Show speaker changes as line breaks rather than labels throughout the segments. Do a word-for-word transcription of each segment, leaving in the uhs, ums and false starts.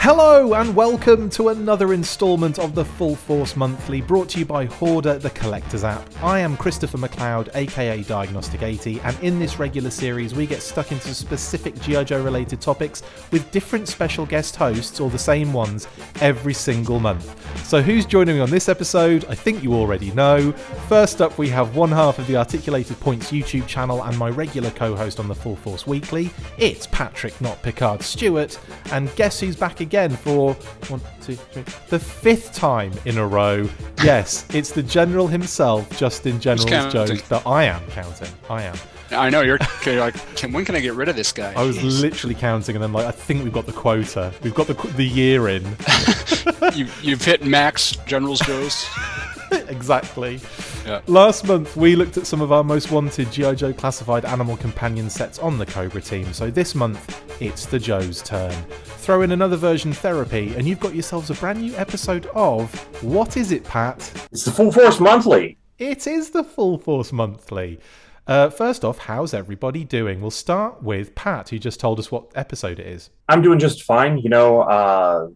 Hello and welcome to another instalment of the Full Force Monthly, brought to you by Hoarder, the Collector's app. I am Christopher McLeod, aka Diagnostic eighty, and in this regular series we get stuck into specific G I. Joe related topics with different special guest hosts, or the same ones, every single month. So who's joining me on this episode? I think you already know. First up, we have one half of the Articulated Points YouTube channel and my regular co-host on the Full Force Weekly. It's Patrick, not Picard, Stewart, and guess who's back again? Again for one, two, three, the fifth time in a row. Yes, it's the General himself, Justin Generals Jones. But I am counting. I am.
I know you're, you're like, can, when can I get rid of this guy?
I was Jeez. literally counting, and then like, I think we've got the quota. We've got the the year in.
you, you've hit max Generals Joes.
Exactly.
Yeah.
Last month we looked at some of our most wanted G I. Joe classified animal companion sets on the Cobra team, so this month it's the Joe's turn. Throw in another version therapy and you've got yourselves a brand new episode of What Is It, Pat?
It's the Full Force Monthly.
It is the Full Force Monthly. Uh, first off, how's everybody doing? We'll start with Pat, who just told us what episode it is.
I'm doing just fine. You know, uh,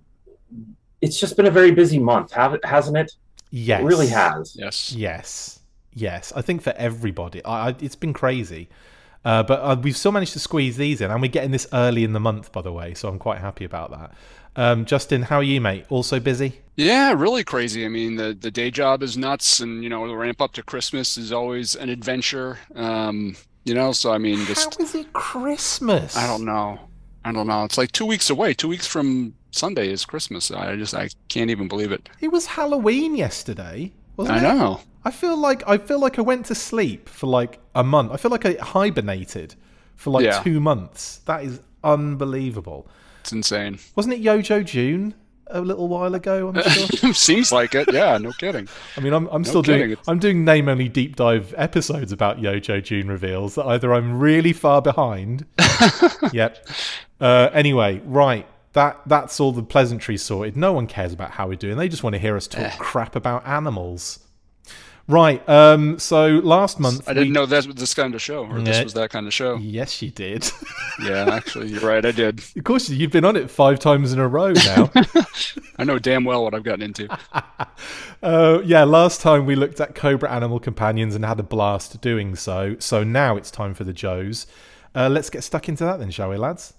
it's just been a very busy month, hasn't it?
Yes.
It really has.
Yes.
Yes. Yes. I think for everybody. I, I, it's been crazy. Uh, but uh, we've still managed to squeeze these in, and we're getting this early in the month, by the way, so I'm quite happy about that. Um, Justin, how are you, mate? Also busy?
Yeah, really crazy. I mean, the, the day job is nuts, and, you know, the ramp up to Christmas is always an adventure. Um, you know, so, I mean, just...
How is it Christmas?
I don't know. I don't know. It's like two weeks away. Two weeks from Sunday is Christmas. I just, I can't even believe it.
It was Halloween yesterday, wasn't
I
it?
know.
I feel like I feel like I went to sleep for like a month. I feel like I hibernated for like
Yeah.
two months. That is unbelievable.
It's insane.
Wasn't it Yojo June a little while ago? I'm sure.
Seems like it. Yeah, no kidding.
I mean, I'm I'm
No
still
kidding.
doing I'm doing name only deep dive episodes about Yojo June reveals that either I'm really far behind. Yep. Uh, anyway, right. That that's all the pleasantries sorted. No one cares about how we're doing. They just want to hear us talk
Eh.
crap about animals. Right, um, so last month...
I didn't
we...
know that was this kind of show, or this
Yeah.
was that kind of show.
Yes, you did.
Yeah, actually, you're right, I did.
Of course, you've been on it five times in a row now.
I know damn well what I've gotten into.
uh, yeah, last time we looked at Cobra Animal Companions and had a blast doing so. So now it's time for the Joes. Uh, let's get stuck into that then, shall we, lads?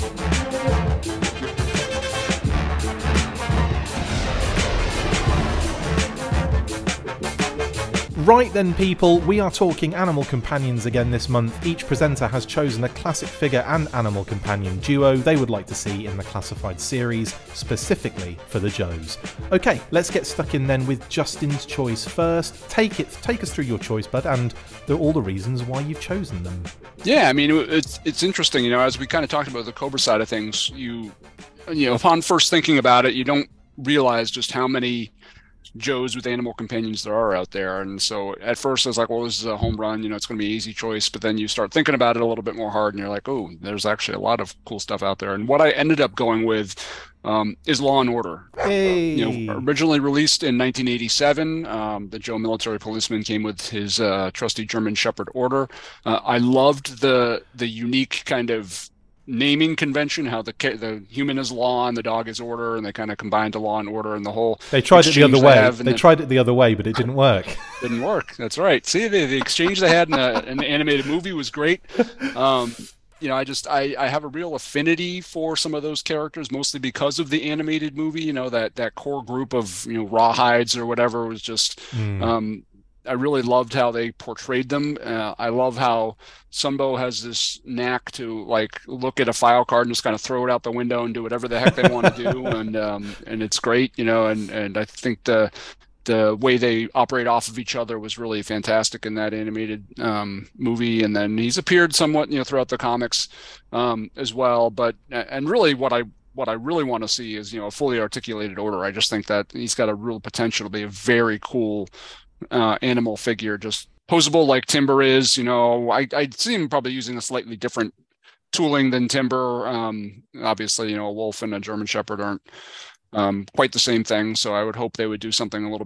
Right then, people, we are talking animal companions again this month. Each presenter has chosen a classic figure and animal companion duo they would like to see in the classified series, specifically for the Joes. Okay, let's get stuck in then with Justin's choice first. Take it, take us through your choice, bud, and the, all the reasons why you've chosen them.
Yeah, I mean, it's it's interesting, you know, as we kind of talked about the Cobra side of things, you, you know, upon first thinking about it, you don't realize just how many Joes with animal companions there are out there. And so at first I was like, well, this is a home run, you know, it's going to be an easy choice. But then you start thinking about it a little bit more hard and you're like, oh, there's actually a lot of cool stuff out there. And what I ended up going with um, is Law and Order.
Hey.
You know, originally released in nineteen eighty-seven, um, the Joe military policeman came with his uh, trusty German Shepherd Order. Uh, I loved the the unique kind of naming convention, how the the human is law and the dog is order, and they kind of combined to Law and Order, and the whole
they tried it the other
they
way.
have,
They
then,
tried it the other way, but it didn't work.
Didn't work. That's right. See, the, the exchange they had in a, an animated movie was great. Um, you know, I just I, I have a real affinity for some of those characters, mostly because of the animated movie. You know, that that core group of you know rawhides or whatever was just.
Mm.
Um, I really loved how they portrayed them. Uh, I love how Sunbow has this knack to like look at a file card and just kind of throw it out the window and do whatever the heck they want to do, and um, and it's great, you know. And, and I think the the way they operate off of each other was really fantastic in that animated um, movie. And then he's appeared somewhat, you know, throughout the comics um, as well. But and really, what I what I really want to see is you know a fully articulated Order. I just think that he's got a real potential to be a very cool uh animal figure, just posable like Timber is. You know, I I'd see him probably using a slightly different tooling than Timber. Um obviously, you know, a wolf and a German Shepherd aren't um quite the same thing, so I would hope they would do something a little bit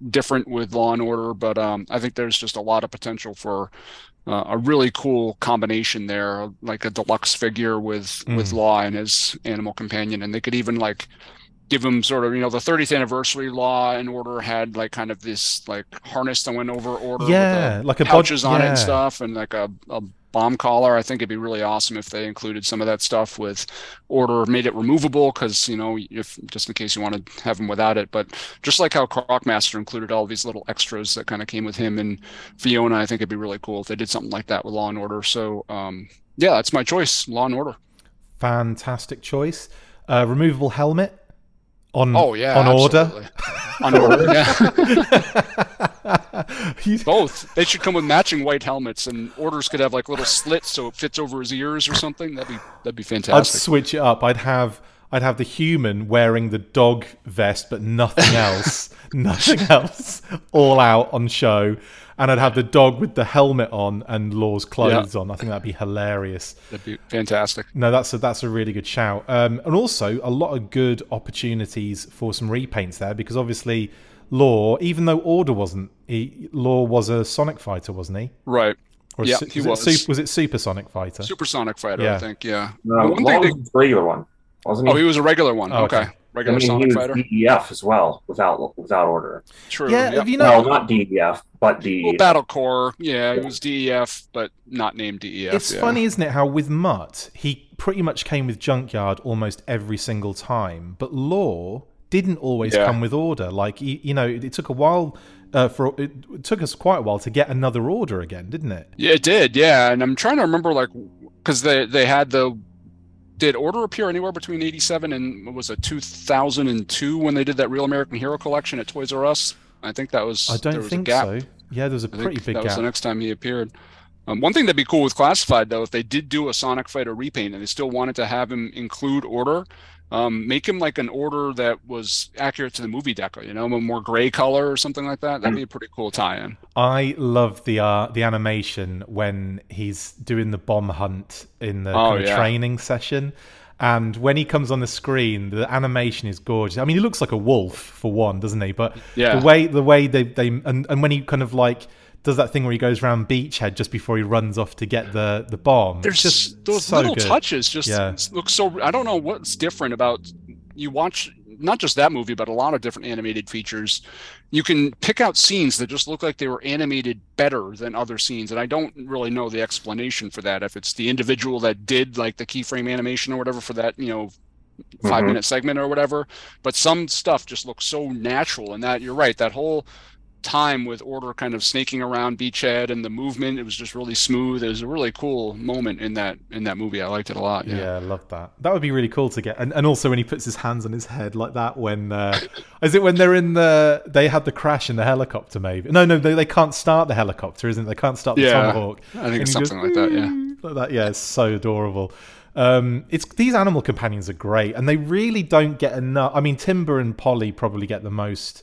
different with Law and Order, but um, I think there's just a lot of potential for uh, a really cool combination there, like a deluxe figure with
Mm.
with Law and his animal companion, and they could even like give him sort of, you know, the thirtieth anniversary Law and Order had like kind of this like harness that went over Order
Yeah,
with the
like a bod-
pouches on it
yeah.
and stuff, and like a, a bomb collar. I think it'd be really awesome if they included some of that stuff with Order, made it removable, because, you know, if just in case you want to have him without it. But just like how Crocmaster included all these little extras that kind of came with him and Fiona, I think it'd be really cool if they did something like that with Law and Order. So um, yeah, that's my choice, Law and Order.
Fantastic choice. Uh, removable helmet on
Oh yeah,
on
absolutely. On Order, yeah.
You-
Both. They should come with matching white helmets, and Orders could have like little slits so it fits over his ears or something. That'd be that'd be
I'd
fantastic.
switch it up. I'd have I'd have the human wearing the dog vest, but nothing else, nothing else, all out on show, and I'd have the dog with the helmet on and Law's clothes on. I think that'd be hilarious.
That'd be fantastic.
No, that's a that's a really good shout. Um, and also a lot of good opportunities for some repaints there, because obviously Law, even though Order wasn't, he, Law was a Sonic Fighter, wasn't he?
Right.
Or
Yeah,
su-
he
was. It
was.
super, was it Super Sonic Fighter?
Supersonic Fighter,
Yeah.
I think. Yeah.
No,
One
Law
thing they-
was the regular one, wasn't he?
Oh, he was a regular one.
Oh,
okay.
okay.
I
Regular
mean, he
Sonic
was
Fighter.
D E F as well, without without Order.
True.
Yeah,
yep.
have you know?
Well, not D E F, but D E F.
Well, Battle Core. Yeah, it was D E F, but not named D E F.
It's
yeah.
funny, isn't it, how with Mutt, he pretty much came with Junkyard almost every single time, but Law didn't always
Yeah.
come with Order. Like, he, you know, it, it took a while uh, for it, it took us quite a while to get another Order again, didn't it?
Yeah, it did. Yeah, and I'm trying to remember, like, because they they had the. Did Order appear anywhere between eighty-seven and what was it, two thousand two, when they did that Real American Hero collection at Toys R Us? I think that was.
I
there
don't
was
think
a gap.
so. Yeah, there was a
I
pretty
think
big
that was
gap.
the next time he appeared. Um, one thing that'd be cool with Classified, though, if they did do a Sonic Fighter repaint and they still wanted to have him include Order, um, make him like an Order that was accurate to the movie deco, you know, a more gray color or something like that. That'd be a pretty cool tie-in.
I love the uh, the animation when he's doing the bomb hunt in the
Oh,
kind of
yeah.
training session. And when he comes on the screen, the animation is gorgeous. I mean, he looks like a wolf for one, doesn't he? But
Yeah.
the way the way they they and, and when he kind of like does that thing where he goes around Beachhead just before he runs off to get the the bomb.
There's
just
those
so
little
good.
touches just
Yeah.
look so. I don't know what's different about you watch not just that movie, but a lot of different animated features. You can pick out scenes that just look like they were animated better than other scenes, and I don't really know the explanation for that. If it's the individual that did like the keyframe animation or whatever for that, you know, five
Mhm.
minute segment or whatever, but some stuff just looks so natural. And that you're right, that whole time with Order kind of snaking around Beachhead and the movement, it was just really smooth. It was a really cool moment in that in that movie. I liked it a lot.
Yeah,
Yeah.
I love that. That would be really cool to get. And, and also when he puts his hands on his head like that when... Uh, is it when they're in the... They had the crash in the helicopter, maybe? No, no, they, they can't start the helicopter, isn't it? They can't start the
Yeah,
Tomahawk.
I think
And
it's
he goes,
something like that. Yeah.
like that. Yeah, it's so adorable. Um, it's these animal companions are great, and they really don't get enough. I mean, Timber and Polly probably get the most.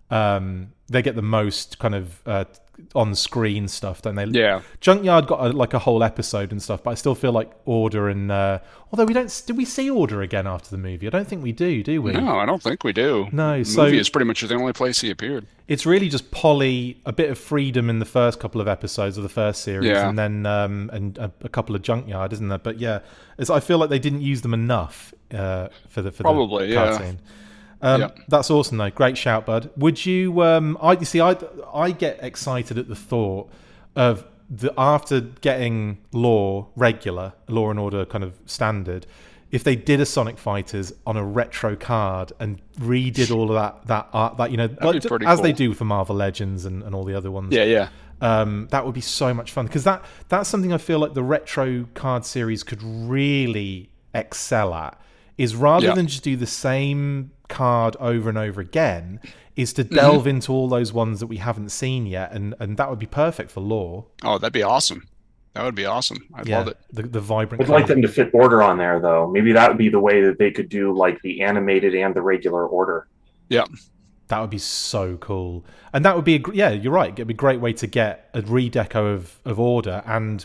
Um, they get the most kind of uh, on-screen stuff, don't they?
Yeah.
Junkyard got a, like a whole episode and stuff, but I still feel like Order and uh, although we don't, did we see Order again after the movie? I don't think we do, do we?
No, I don't think we do.
No,
The
so-
movie is pretty much the only place he appeared.
It's really just Polly, a bit of freedom in the first couple of episodes of the first series,
Yeah.
and then um, and a, a couple of Junkyard, isn't there? But yeah, it's, I feel like they didn't use them enough uh, for the for
Probably,
the
yeah.
cartoon. Um,
Yeah.
That's awesome, though. Great shout, bud. Would you? Um, I you see. I I get excited at the thought of the after getting Law regular, Law and Order kind of standard. If they did a Sonic Fighters on a retro card and redid all of that that art, that you know, like,
be pretty
as they
cool.
do for Marvel Legends and, and all the other ones.
Yeah, yeah.
Um, that would be so much fun because that that's something I feel like the retro card series could really excel at. Is rather
Yeah.
than just do the same card over and over again, is to delve
Mm-hmm.
into all those ones that we haven't seen yet, and and that would be perfect for Law.
Oh, that'd be awesome. That would be awesome. I'd
Yeah,
love it.
the the vibrant.
I'd like
colour.
them to fit Order on there, though. Maybe that would be the way that they could do like the animated and the regular Order.
Yeah.
That would be so cool, and that would be a, gr- yeah. You're right. It'd be a great way to get a redeco of of Order and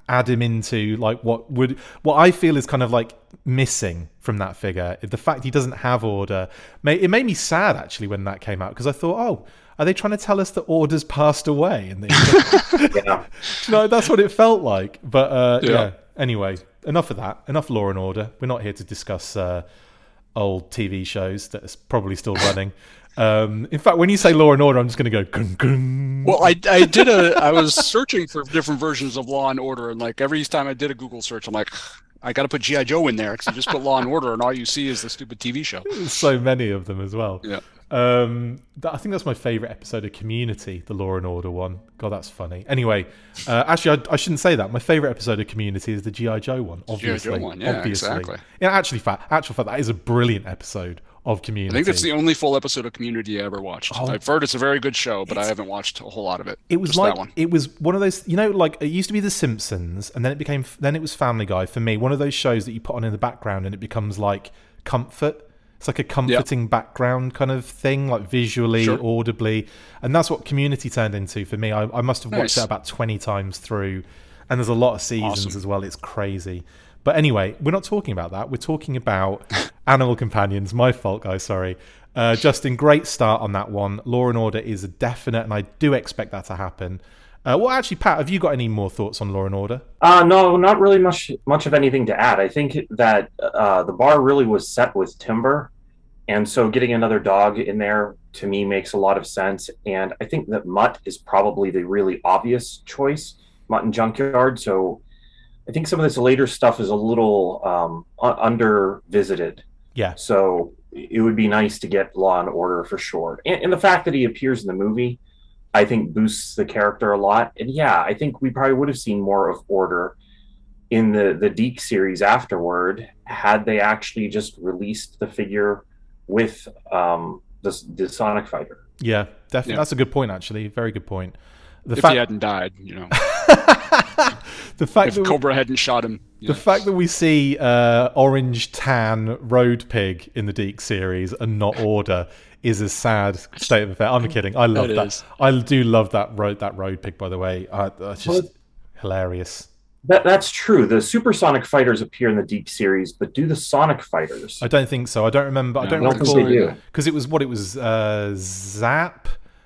add him into like what would what I feel is kind of like missing from that figure. The fact he doesn't have Order, it made me sad actually when that came out, because I thought, oh, are they trying to tell us that Order's passed away? And they, yeah. No, that's what it felt like. But uh, yeah. yeah. Anyway, enough of that. Enough Law and Order. We're not here to discuss uh, old T V shows that are probably still running. Um, in fact, when you say Law and Order, I'm just going to go. Gun, gun.
Well, I I did a I was searching for different versions of Law and Order, and like every time I did a Google search, I'm like, I got to put G I Joe in there, because you just put Law and Order, and all you see is the stupid T V show.
There's so many of them as well.
Yeah.
Um, that, I think that's my favorite episode of Community, the Law and Order one. God, that's funny. Anyway, uh, actually, I, I shouldn't say that. My favorite episode of Community is the G I Joe one. Obviously,
G I Joe one, yeah,
obviously.
exactly.
Yeah, actually, fact, actual fact, that is a brilliant episode of Community.
I think that's the only full episode of Community I ever watched. Oh, I've heard it's a very good show, but I haven't watched a whole lot of it.
It was
Just
like
that one.
It was one of those, you know, like it used to be The Simpsons, and then it became, then it was Family Guy. For me, one of those shows that you put on in the background, and it becomes like comfort. It's like a comforting yep. background kind of thing, like visually, sure. audibly, and that's what Community turned into for me. I, I must have watched nice. it about twenty times through, and there's a lot of seasons awesome. as well. It's crazy. But anyway, we're not talking about that. We're talking about Animal Companions. My fault, guys. Sorry. Uh, Justin, great start on that one. Law and Order is a definite, and I do expect that to happen. Uh, well, actually, Pat, have you got any more thoughts on Law and Order?
Uh, no, not really much much of anything to add. I think that uh, the bar really was set with Timber, and so getting another dog in there, to me, makes a lot of sense. And I think that Mutt is probably the really obvious choice, Mutt and Junkyard. So I think some of this later stuff is a little um, under-visited.
Yeah.
So it would be nice to get Law and Order for sure. And, and the fact that he appears in the movie, I think boosts the character a lot. And yeah, I think we probably would have seen more of Order in the, the Deke series afterward, had they actually just released the figure with um, the, the Sonic Fighter.
Yeah, definitely. Yeah. That's a good point, actually. Very good point.
The if fact... he hadn't died, you know.
the fact
if
that
Cobra
we...
hadn't shot him.
The
know.
fact that we see uh, orange tan road pig in the Deke series and not Order is a sad state of affairs. I'm kidding. I love
it
that.
Is.
I do love that road that road pig, by the way. Uh, it's just well, hilarious.
That that's true. The Supersonic Fighters appear in the Deke series, but do the Sonic Fighters?
I don't think so. I don't remember. No, I don't,
I don't
recall
think they do.
Because it was what it was uh, Zap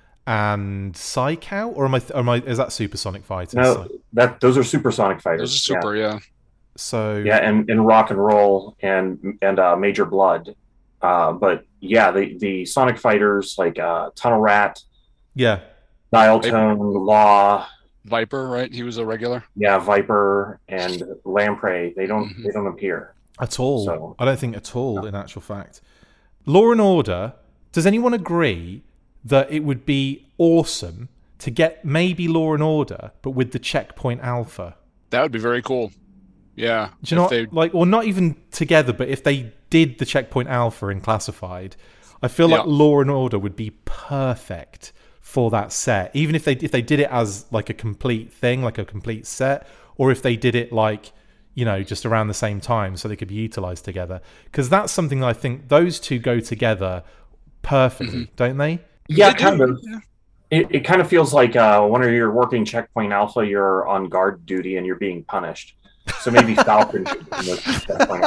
and Psychout, or am I? Or am I? Is that Supersonic Fighters?
No, that those are Supersonic Fighters.
Those are super, yeah.
yeah.
So
yeah, and, and Rock and Roll and and uh, Major Blood, uh, but yeah, the the Sonic Fighters like uh, Tunnel Rat,
yeah,
Dial Tone, Law,
Viper, right? He was a regular.
Yeah, Viper and Lamprey. They don't mm-hmm. they don't appear
at all. So, I don't think at all. No. In actual fact, Law and Order. Does anyone agree that it would be awesome to get maybe Law and Order, but with the Checkpoint Alpha?
That would be very cool. Yeah.
Do you know what, like, or not even together, but if they did the Checkpoint Alpha in Classified, I feel like yeah. Law and Order would be perfect for that set. Even if they if they did it as like a complete thing, like a complete set, or if they did it like, you know, just around the same time so they could be utilized together. Because that's something that I think those two go together perfectly, mm-hmm. don't they?
Yeah,
they
kind of. It, it kind of feels like uh, when you're working Checkpoint Alpha, you're on guard duty and you're being punished. So maybe Falcon should be in Checkpoint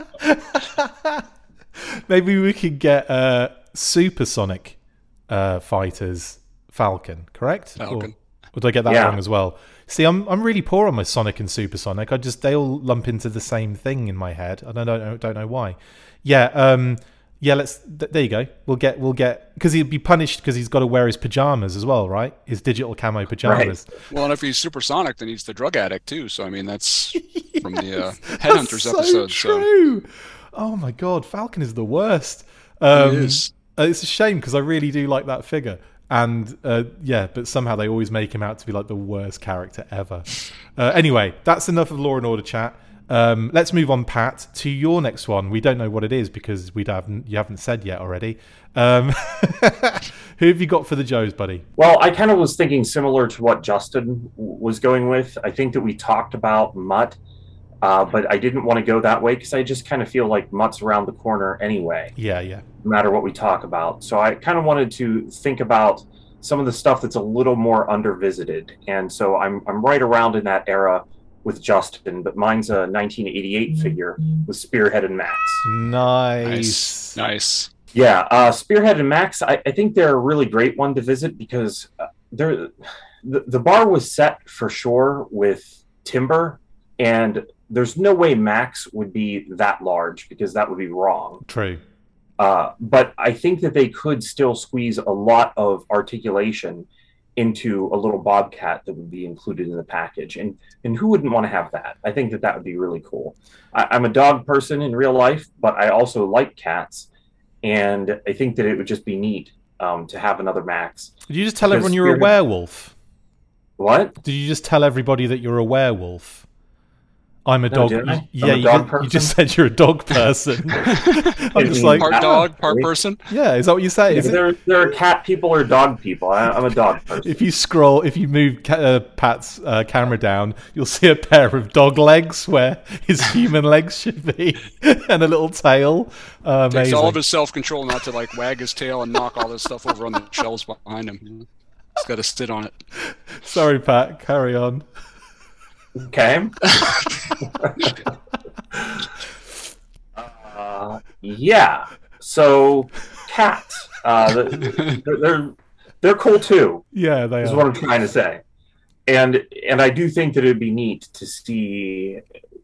Alpha.
Maybe we could get uh, Supersonic uh, Fighters Falcon, correct?
Falcon.
Or, or did I get that
yeah.
wrong as well? See, I'm I'm really poor on my Sonic and Supersonic. I just they all lump into the same thing in my head. I don't know don't know why. Yeah, um, yeah. Let's. Th- there you go. We'll get we'll get because he'd be punished because he's got to wear his pajamas as well, right? His digital camo pajamas.
Right.
Well, and if he's supersonic, then he's the drug addict too. So I mean, that's yes, from the uh, Headhunters
so
episode.
True. So. Oh my God, Falcon is the worst. Um,
he is.
It's a shame because I really do like that figure. And uh, yeah, but somehow they always make him out to be like the worst character ever. Uh, anyway, that's enough of Law and Order chat. Um, let's move on, Pat, to your next one. We don't know what it is because we haven't you haven't said yet already. Um, who have you got for the Joes, buddy?
Well, I kind of was thinking similar to what Justin was going with. I think that we talked about Mutt, uh, but I didn't want to go that way because I just kind of feel like Mutt's around the corner anyway.
Yeah, yeah.
No matter what we talk about. So I kind of wanted to think about some of the stuff that's a little more undervisited. And so I'm I'm right around in that era with Justin, but mine's a nineteen eighty-eight figure with Spearhead and Max.
Nice.
Nice. Nice.
Yeah, uh, Spearhead and Max, I, I think they're a really great one to visit because uh, they're, the, the bar was set for sure with timber, and there's no way Max would be that large because that would be wrong.
True.
Uh, but I think that they could still squeeze a lot of articulation into a little Bobcat that would be included in the package. And and who wouldn't want to have that? I think that that would be really cool. I, I'm a dog person in real life, but I also like cats. And I think that it would just be neat um, to have another Max.
Did you just tell
Because
everyone you're a
Spirit-
werewolf?
What?
Did you just tell everybody that you're a werewolf? I'm a
No,
dog.
didn't I?
you-
I'm
yeah,
a
you,
dog
did-
person?
you just said you're a dog person. I'm just like,
Part
Ah,
dog, part
really?
person.
yeah, is that what you say? Is it?
There, there are cat people or dog people. I, I'm a dog person.
If you scroll, if you move ca- uh, Pat's uh, camera down, you'll see a pair of dog legs where his human legs should be, and a little tail. Uh,
Takes
amazing.
all of his self-control not to like wag his tail and knock all this stuff over on the shelves behind him. He's got to sit on it.
Sorry, Pat. Carry on.
Okay. uh, yeah. So cats, uh, they're, they're they're cool too.
Yeah, they
Is
are.
what I'm trying to say. And and I do think that it'd be neat to see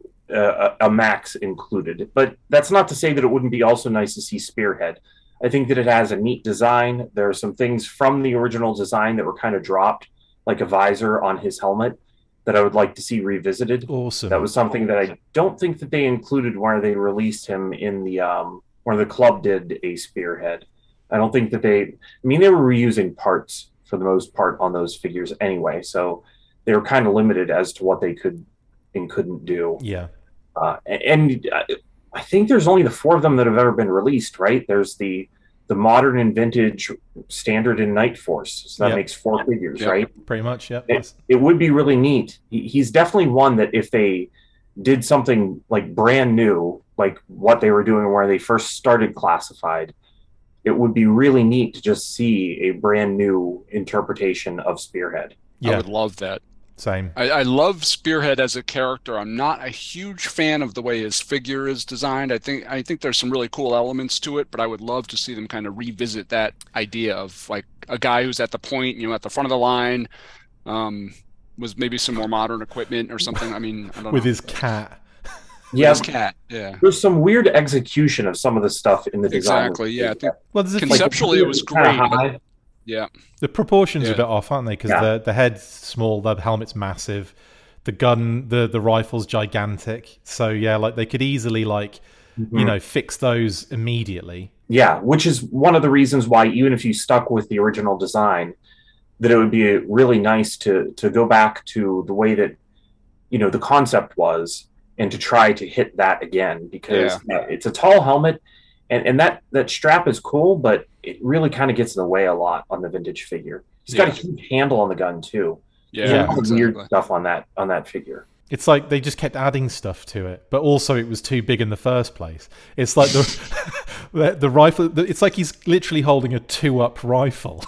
uh, a, a Max included, but that's not to say that it wouldn't be also nice to see Spearhead. I think that it has a neat design. There are some things from the original design that were kind of dropped, like a visor on his helmet, that I would like to see revisited.
Awesome.
That was something that I don't think that they included where they released him in the um, where the club did a Spearhead. I don't think that they. I mean, they were reusing parts for the most part on those figures anyway, so they were kind of limited as to what they could and couldn't do.
Yeah.
Uh, and I think there's only the four of them that have ever been released, right? There's the the modern and vintage, standard and Night Force, so that
Yep.
makes four figures,
Yep.
right?
Pretty much. Yeah.
It, it would be really neat. He, he's definitely one that if they did something like brand new, like what they were doing where they first started Classified, it would be really neat to just see a brand new interpretation of Spearhead.
I
Yeah.
would love that.
Same.
I, I love Spearhead as a character. I'm not a huge fan of the way his figure is designed. I think I think there's some really cool elements to it, but I would love to see them kind of revisit that idea of like a guy who's at the point, you know, at the front of the line, um, with maybe some more modern equipment or something. I mean, I don't
With
know.
his cat.
With
Yeah,
his cat. Yeah.
there's some weird execution of some of the stuff in the design.
Exactly. Yeah. I think
Well, there's a
Concept-
few,
Conceptually, it was
Kinda
great, but-
high.
yeah.
the proportions are
Yeah.
a bit off, aren't they? Because
Yeah.
the the head's small, the helmet's massive, the gun, the the rifle's gigantic. So yeah, like they could easily like
Mhm.
you know fix those immediately.
Yeah, which is one of the reasons why even if you stuck with the original design, that it would be really nice to to go back to the way that you know the concept was and to try to hit that again because yeah, it's a tall helmet and, and that that strap is cool, but it really kind of gets in the way a lot on the vintage figure. He's got a
Yeah.
huge handle on the gun too.
Yeah.
There's a lot of
exactly.
weird stuff on that on that figure.
It's like they just kept adding stuff to it, but also it was too big in the first place. It's like the the, the rifle. The, it's like he's literally holding a two-up rifle.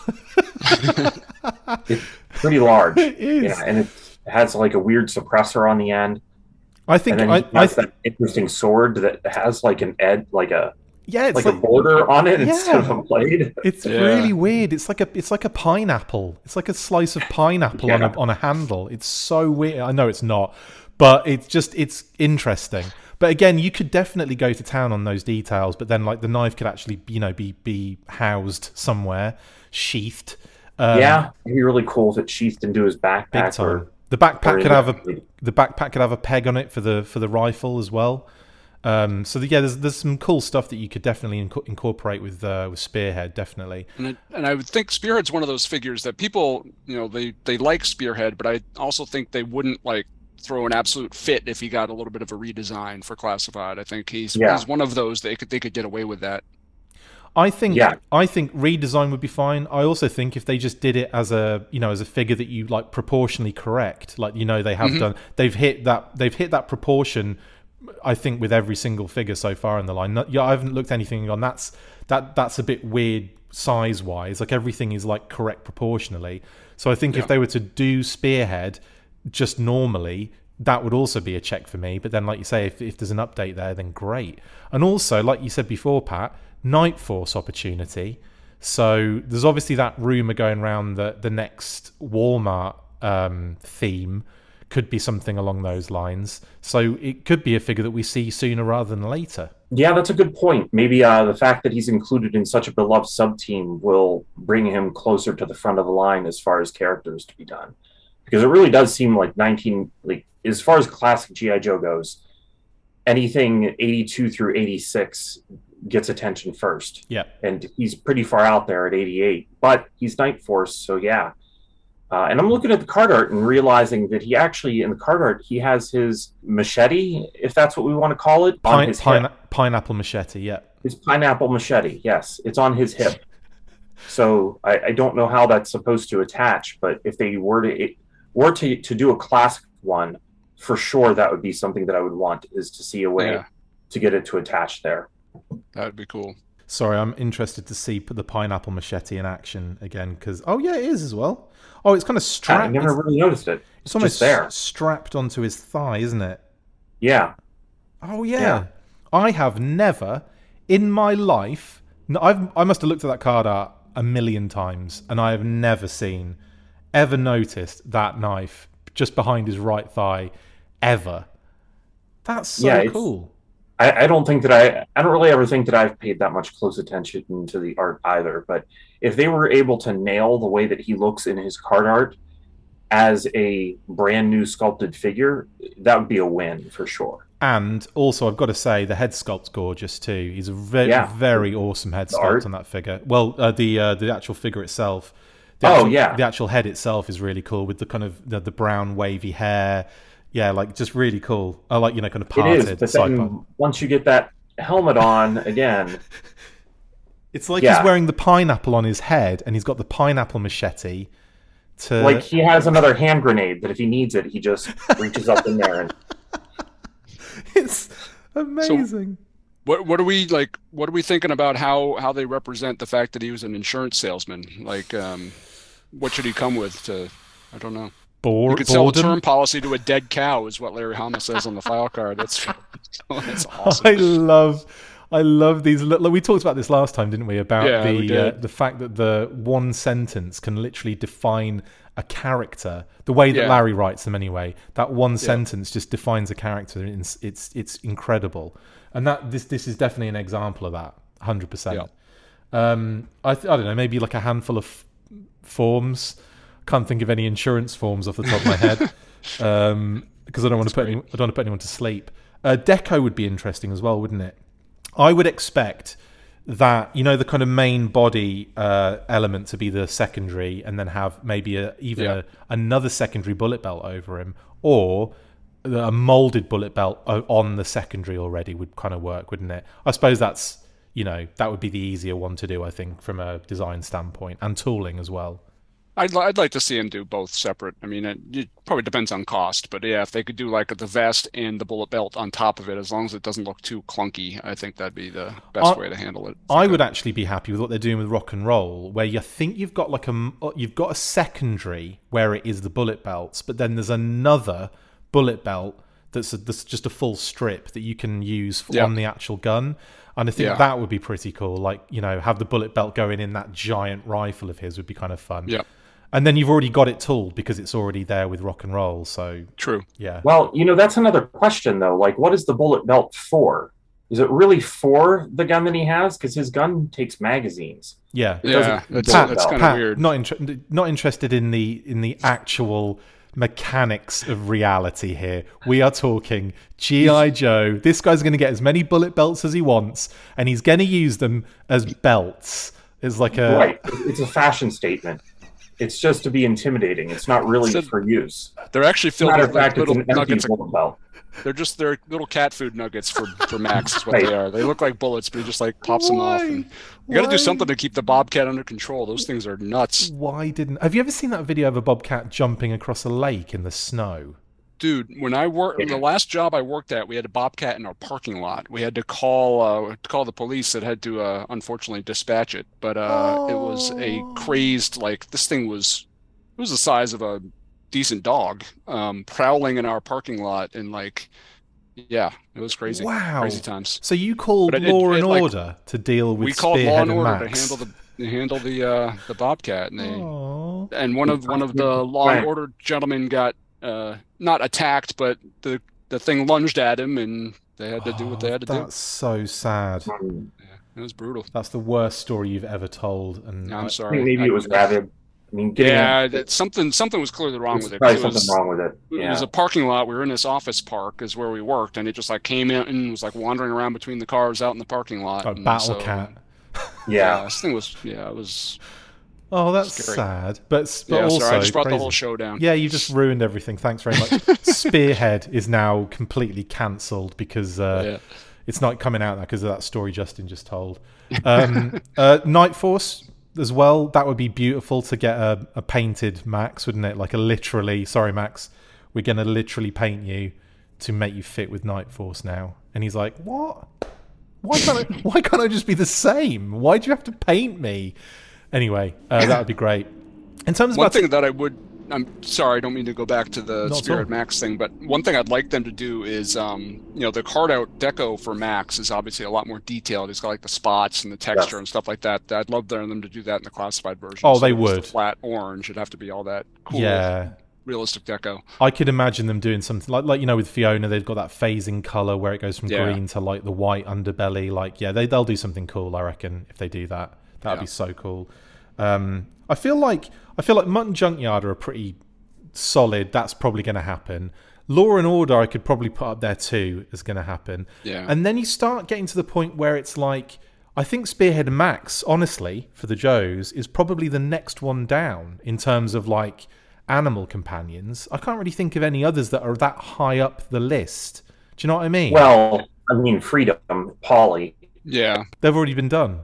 It's pretty large.
It is.
Yeah, and it has like a weird suppressor on the end.
I think.
And then
I,
he
I
has
th-
that interesting sword that has like an ed, like a
yeah, it's
like,
like,
a border on it
Yeah.
instead of a blade.
it's
Yeah.
really weird. It's like a it's like a pineapple. It's like a slice of pineapple on a
Yeah.
on a handle. It's so weird. I know it's not, but it's just it's interesting. But again, you could definitely go to town on those details. But then, like the knife could actually, you know, be be housed somewhere, sheathed. Um,
Yeah, it'd be really cool if it sheathed into his
big
backpack.
time.
Or,
The
or
backpack
in
could have a
the-
the backpack could have a peg on it for the for the rifle as well. Um, so the, yeah, there's there's some cool stuff that you could definitely inco- incorporate with uh, with Spearhead, definitely.
And I, and I would think Spearhead's one of those figures that people, you know, they they like Spearhead, but I also think they wouldn't like throw an absolute fit if he got a little bit of a redesign for Classified. I think he's
Yeah.
he's one of those they could they could get away with that.
I think
Yeah.
I think redesign would be fine. I also think if they just did it as a you know as a figure that you like proportionally correct, like you know they have
Mhm.
done, they've hit that they've hit that proportion. I think with every single figure so far in the line. Not, yeah, I haven't looked anything on that's that that's a bit weird size wise. Like everything is like correct proportionally. So I think
Yeah.
if they were to do Spearhead just normally that would also be a check for me. But then, like you say, if, if there's an update there, then great. And also, like you said before, Pat, Night Force opportunity. So there's obviously that rumor going around that the next Walmart um, theme could be something along those lines. So it could be a figure that we see sooner rather than later.
Yeah, that's a good point. Maybe uh, the fact that he's included in such a beloved sub-team will bring him closer to the front of the line as far as characters to be done. Because it really does seem like nineteen, like as far as classic G I. Joe goes, anything eighty-two through eighty-six gets attention first.
Yeah.
And he's pretty far out there at eighty-eight. But he's Night Force, so yeah. Uh, and I'm looking at the card art and realizing that he actually, in the card art, he has his machete, if that's what we want to call it, on
Pine,
his
pine,
hip.
Pineapple machete, yeah.
His pineapple machete, yes. It's on his hip. So I, I don't know how that's supposed to attach, but if they were to it, were to, to do a classic one, for sure that would be something that I would want, is to see a way
Yeah.
to get it to attach there.
That would be cool.
Sorry, I'm interested to see the pineapple machete in action again, because, oh yeah, it is as well. Oh, it's kind of
I
strapped.
never really noticed it.
It's almost
just there.
strapped onto his thigh, isn't it?
Yeah.
Oh yeah.
Yeah.
I have never in my life. no, I've I must have looked at that card art a million times, and I have never seen, ever noticed that knife just behind his right thigh, ever. That's so
Yeah, it's-
cool.
I, I don't think that I, I don't really ever think that I've paid that much close attention to the art either. But if they were able to nail the way that he looks in his card art as a brand new sculpted figure, that would be a win for sure.
And also, I've got to say, the head sculpt's gorgeous too. He's a very,
Yeah.
very awesome head
The
sculpt
art.
on that figure. Well, uh, the uh, the actual figure itself. The
Oh,
actual,
yeah.
the actual head itself is really cool with the kind of the, the brown wavy hair. Yeah, like just really cool. I like, you know, kind of
It
parted.
is, but
side
then
part.
once you get that helmet on again,
It's like
yeah.
he's wearing the pineapple on his head, and he's got the pineapple machete. To
like he has another hand grenade that if he needs it, he just reaches up in there and
it's amazing.
What what are we like? What are we thinking about how how they represent the fact that he was an insurance salesman? Like, um, what should he come with? To I don't know.
Bore,
You could sell a
boredom.
term policy to a dead cow, is what Larry Hama says on the file card. That's that's awesome.
I love, I love these. li- We talked about this last time, didn't we? About
Yeah, we
the uh,
did.
the fact that the one sentence can literally define a character. The way that
Yeah.
Larry writes them, anyway. That one sentence just defines a character. And It's it's it's incredible, and that this this is definitely an example of that. Hundred percent. Um, I th- I don't know, maybe like a handful of f- forms. Can't think of any insurance forms off the top of my head, um, because I don't want to put any, I don't want to put anyone to sleep. Uh, Deco would be interesting as well, wouldn't it? I would expect that, you know, the kind of main body uh, element to be the secondary, and then have maybe a, even
Yeah.
a, another secondary bullet belt over him, or a molded bullet belt o- on the secondary already would kind of work, wouldn't it? I suppose that's, you know, that would be the easier one to do, I think, from a design standpoint, and tooling as well.
I'd li- I'd like to see him do both separate. I mean, it, it probably depends on cost, but yeah, if they could do like the vest and the bullet belt on top of it, as long as it doesn't look too clunky, I think that'd be the best
I-
way to handle it.
I would actually be happy with what they're doing with rock and roll, where you think you've got like a m- you've got a secondary where it is the bullet belts, but then there's another bullet belt that's, a, that's just a full strip that you can use f
Yeah.
on the actual gun. And I think
Yeah.
that would be pretty cool. Like, you know, have the bullet belt going in that giant rifle of his would be kind of fun.
Yeah,
And then you've already got it tooled because it's already there with rock and roll. So
true.
yeah,
well, you know, that's another question though. Like, what is the bullet belt for? Is it really for the gun that he has? Because his gun takes magazines.
yeah.
It
Yeah,
doesn't-
that's
Pat-
that's kind of
Pat,
weird.
Not inter- not interested in the in the actual mechanics of reality here. We are talking G I. Joe. This guy's going to get as many bullet belts as he wants, and he's going to use them as belts. It's like a
Right. It's a fashion statement. It's just to be intimidating. It's not really
So-
for use.
They're actually
As a
filled
matter
with
of
like,
fact, it's
little
an empty
nuggets. Of,
bullet belt.
they're just they're little cat food nuggets for for Max. Is what
Right.
they are. They look like bullets, but he just like pops them off. And you got to
Why?
do something to keep the Bobcat under control. Those things are nuts.
Why didn't? Have you ever seen that video of a bobcat jumping across a lake in the snow?
Dude, when I worked,
Yeah.
the last job I worked at, we had a Bobcat in our parking lot. We had to call uh, call the police that had to uh, unfortunately dispatch it. But uh, it was a
Oh.
crazed, like this thing was, it was the size of a decent dog, um, prowling in our parking lot, and like, yeah, it was crazy.
Wow.
Crazy times.
So you called
But it-
Law
it-
and
like,
Order to deal with
We called Law
Spearhead
and
and
Order to
Max.
handle the to handle the uh, the Bobcat, and they
Aw.
and one of one of the Law and Order gentlemen got uh, not attacked, but the the thing lunged at him, and they had to do what they had to
Oh,
do.
that's so sad.
Hmm.
It was brutal.
That's the worst story you've ever told. And
I'm
I-
I
sorry.
think maybe
I-
it was rabid. I mean, getting
Yeah,
it,
that something something was clearly wrong
there's
with it.
probably
'cause it
something
was,
wrong with it.
It
Yeah.
was a parking lot. We were in this office park, is where we worked, and it just like came in and was like wandering around between the cars out in the parking lot.
a
and
battle
so-
cat.
Yeah,
yeah.
this thing was. Yeah, it was.
Oh, that's
Scary.
sad. But, but
Yeah,
also
sorry, I just brought
crazy.
the whole show down.
Yeah, you just ruined everything. Thanks very much. Spearhead is now completely cancelled because uh,
Yeah.
it's not coming out now because of that story Justin just told. Um, uh, Night Force as well. That would be beautiful to get a, a painted Max, wouldn't it? Like a literally. Sorry, Max. We're going to literally paint you to make you fit with Night Force now. And he's like, what? Why can't I, why can't I just be the same? Why do you have to paint me? Anyway, uh, that would be great. In terms of
One
about
thing that I would, I'm sorry, I don't mean to go back to the
Not at
Spirit
all.
Max thing, but one thing I'd like them to do is, um, you know, the card out deco for Max is obviously a lot more detailed. It's got like the spots and the texture
Yes.
and stuff like that. I'd love them to do that in the classified version.
Oh,
Instead
they
of just the
would.
flat orange. It'd have to be all that cool,
yeah,
realistic deco.
I could imagine them doing something like, like you know, with Fiona, they've got that phasing color where it goes from
Yeah.
green to like the white underbelly. Like, yeah, they they'll do something cool. I reckon if they do that, that'd
Yeah.
be so cool. Um, I feel like I feel like Mutton Junkyard are a pretty solid. That's probably going to happen. Law and Order, I could probably put up there too, is going to happen.
Yeah.
And then you start getting to the point where it's like, I think Spearhead and Max, honestly, for the Joes, is probably the next one down in terms of like animal companions. I can't really think of any others that are that high up the list. Do you know what I mean?
Well, I mean, Freedom, Polly.
Yeah.
They've already been done.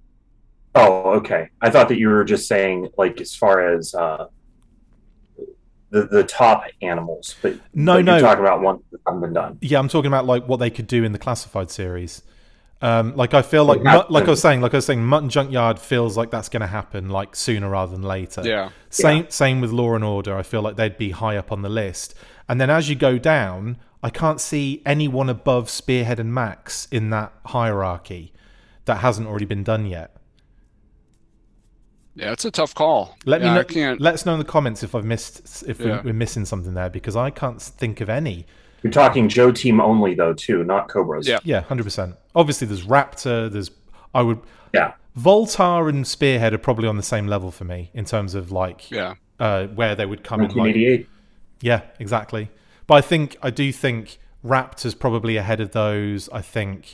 Oh, okay. I thought that you were just saying, like, as far as uh, the the top animals, but
No,
but
no.
you're talking about ones that haven't been done.
Yeah, I'm talking about like what they could do in the classified series. Um, like I feel like,
Well,
mu- like I was saying, like I was saying, Mutton Junkyard feels like that's going to happen like sooner rather than later.
Yeah.
Same, same with Law and Order. I feel like they'd be high up on the list. And then as you go down, I can't see anyone above Spearhead and Max in that hierarchy that hasn't already been done yet.
Yeah, it's a tough call.
Let
yeah,
me know.
I can't.
Let us know in the comments if I've missed, if
Yeah.
we're, we're missing something there, because I can't think of any.
You're talking Joe team only, though, too, not Cobras.
Yeah.
Yeah, one hundred percent. Obviously, there's Raptor. There's I would.
Yeah.
Voltar and Spearhead are probably on the same level for me in terms of like
Yeah.
uh, where they would come in.
nineteen
Like,
eighty-eight.
yeah, exactly. But I think I do think Raptor's probably ahead of those. I think.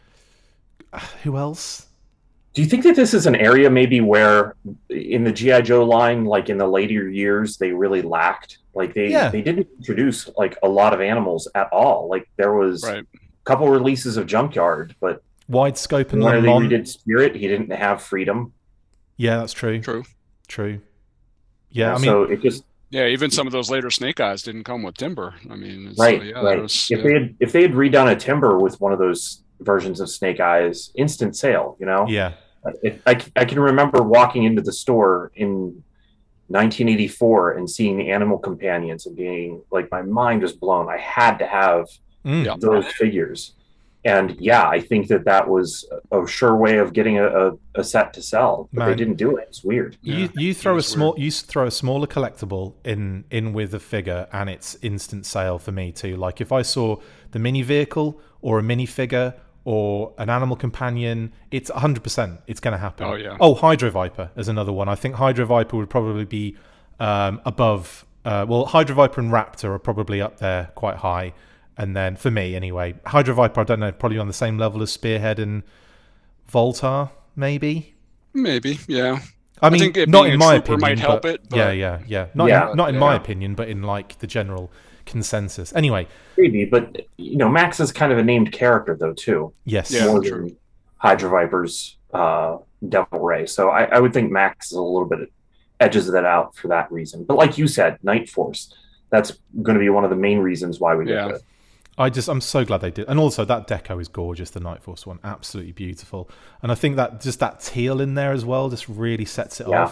Who else?
Do you think that this is an area maybe where in the G I. Joe line, like in the later years, they really lacked? Like they,
Yeah.
they didn't introduce like a lot of animals at all. Like there was
Right.
a couple releases of Junkyard, but
Wide scope and
when they
Lamont.
redid Spirit, he didn't have Freedom.
Yeah, that's true.
True.
True. Yeah, I mean,
so it just
Yeah, even some of those later Snake Eyes didn't come with Timber. I mean, it's,
right,
so, yeah,
right.
that was-
if
yeah.
they had if they had redone a Timber with one of those versions of Snake Eyes, instant sale. You know,
yeah.
I, I, I can remember walking into the store in nineteen eighty-four and seeing the animal companions and being like, my mind was blown. I had to have
Mm.
Yeah.
those figures. And yeah, I think that that was a sure way of getting a, a, a set to sell, but
Man.
they didn't do it. It's weird.
You
Yeah,
you
it
throw a
was
small you s- throw a smaller collectible in in with a figure and it's instant sale for me too. Like if I saw the mini vehicle or a mini figure or an animal companion, it's one hundred percent it's going to happen.
Oh, yeah.
Oh, Hydro Viper is another one. I think Hydro Viper would probably be um, above. Uh, well, Hydro Viper and Raptor are probably up there quite high. And then for me anyway, Hydro Viper, I don't know, probably on the same level as Spearhead and Voltar, maybe.
Maybe, yeah.
I mean,
think it
not
being
in
a
my
trooper
opinion.
might help
but-
it, but-
yeah, yeah, yeah. Not
Yeah.
in, not in my
Yeah.
opinion, but in like the general consensus. Anyway,
Maybe, but you know, Max is kind of a named character though, too.
yes,
Yeah.
more
true.
than Hydra Viper's uh, Devil Ray. So I, I would think Max is a little bit edges that out for that reason. But like you said, Night Force, that's going to be one of the main reasons why we
Yeah.
get it.
I just I'm so glad they did. And also that deco is gorgeous. The Night Force one, absolutely beautiful. And I think that just that teal in there as well just really sets it
Yeah.
off.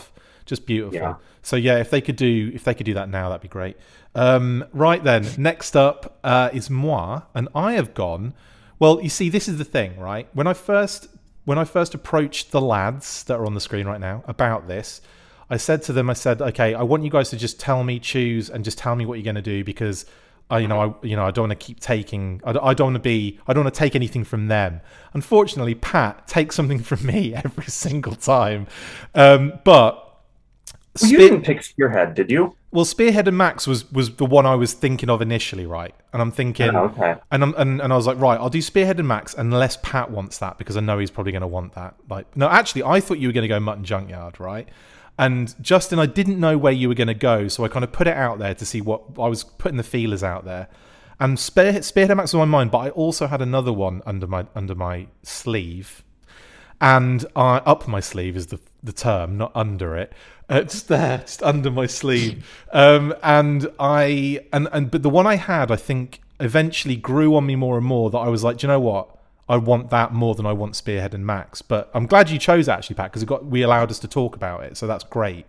just beautiful.
Yeah.
So yeah, if they could do if they could do that now, that'd be great. Um, right then, next up uh, is moi, and I have gone. Well, you see, this is the thing, right? When I first when I first approached the lads that are on the screen right now about this, I said to them, I said, okay, I want you guys to just tell me, choose, and just tell me what you're going to do, because I, you know, I, you know, I don't want to keep taking. I, I don't want to be. I don't want to take anything from them. Unfortunately, Pat takes something from me every single time. Um, but
well, you
Spear-
didn't pick Spearhead, did you?
well, Spearhead and Max was was the one I was thinking of initially, right? And I'm thinking,
Oh, okay.
and I'm and, and I was like, right, I'll do Spearhead and Max unless Pat wants that, because I know he's probably going to want that. Like, no, actually, I thought you were going to go Mutton Junkyard, right? And Justin, I didn't know where you were going to go, so I kind of put it out there to see what I was putting the feelers out there. And Spearhead, Spearhead and Max was on my mind, but I also had another one under my under my sleeve, and I up my sleeve is the the term, not under it. Uh, just there, just under my sleeve. Um, and I and and but the one I had, I think, eventually grew on me more and more. That I was like, do you know what? I want that more than I want Spearhead and Max. But I'm glad you chose it, actually, Pat, because it got we allowed us to talk about it, so that's great.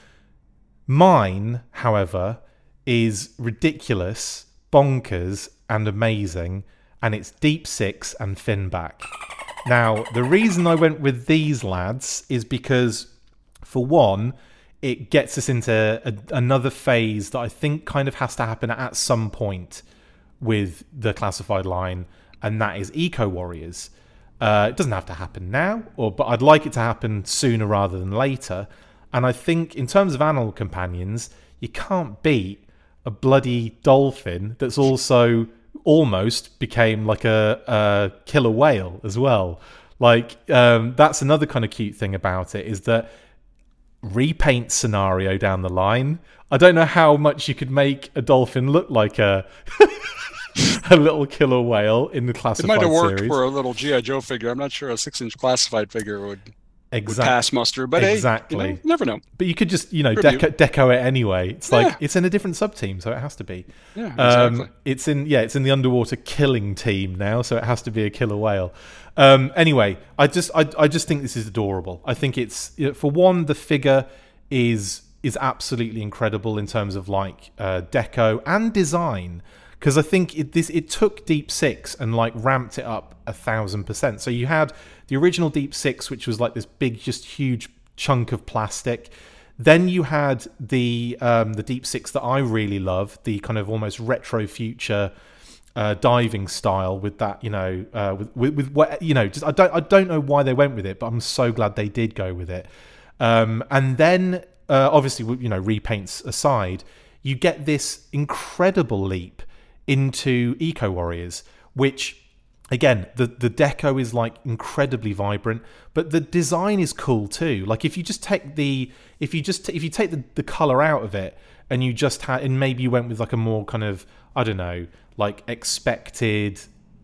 Mine, however, is ridiculous, bonkers, and amazing, and it's Deep Six and Finback. Now, the reason I went with these lads is because, for one, it gets us into a, another phase that I think kind of has to happen at some point with the classified line, and that is Eco Warriors. Uh, it doesn't have to happen now, or but I'd like it to happen sooner rather than later. And I think in terms of animal companions, you can't beat a bloody dolphin that's also almost became like a, a killer whale as well. Like um, that's another kind of cute thing about it, is that repaint scenario down the line. I don't know how much you could make a dolphin look like a a little killer whale in the classified
series. It might have worked
series.
for a little G I. Joe figure. I'm not sure a six-inch classified figure would,
Exact-
would pass muster, but
exactly.
hey, you know, never know.
But you could just, you know, deco, deco it anyway. It's like
Yeah.
it's in a different sub team, so it has to be.
Yeah, exactly.
Um, it's in yeah, it's in the underwater killing team now, so it has to be a killer whale. Um, anyway, I just I, I just think this is adorable. I think it's, you know, for one, the figure is is absolutely incredible in terms of like uh, deco and design, because I think it this it took Deep Six and like ramped it up a thousand percent. So you had the original Deep Six, which was like this big, just huge chunk of plastic. Then you had the um, the Deep Six that I really love, the kind of almost retro future uh, diving style with that, you know, uh, with, with with what you know. Just I don't I don't know why they went with it, but I'm so glad they did go with it. Um, and then uh, obviously, you know, repaints aside, you get this incredible leap into Eco Warriors, which, again, the, the deco is like incredibly vibrant, but the design is cool too. Like if you just take the if you just if you take the, the color out of it, and you just had and maybe you went with like a more kind of, I don't know, like expected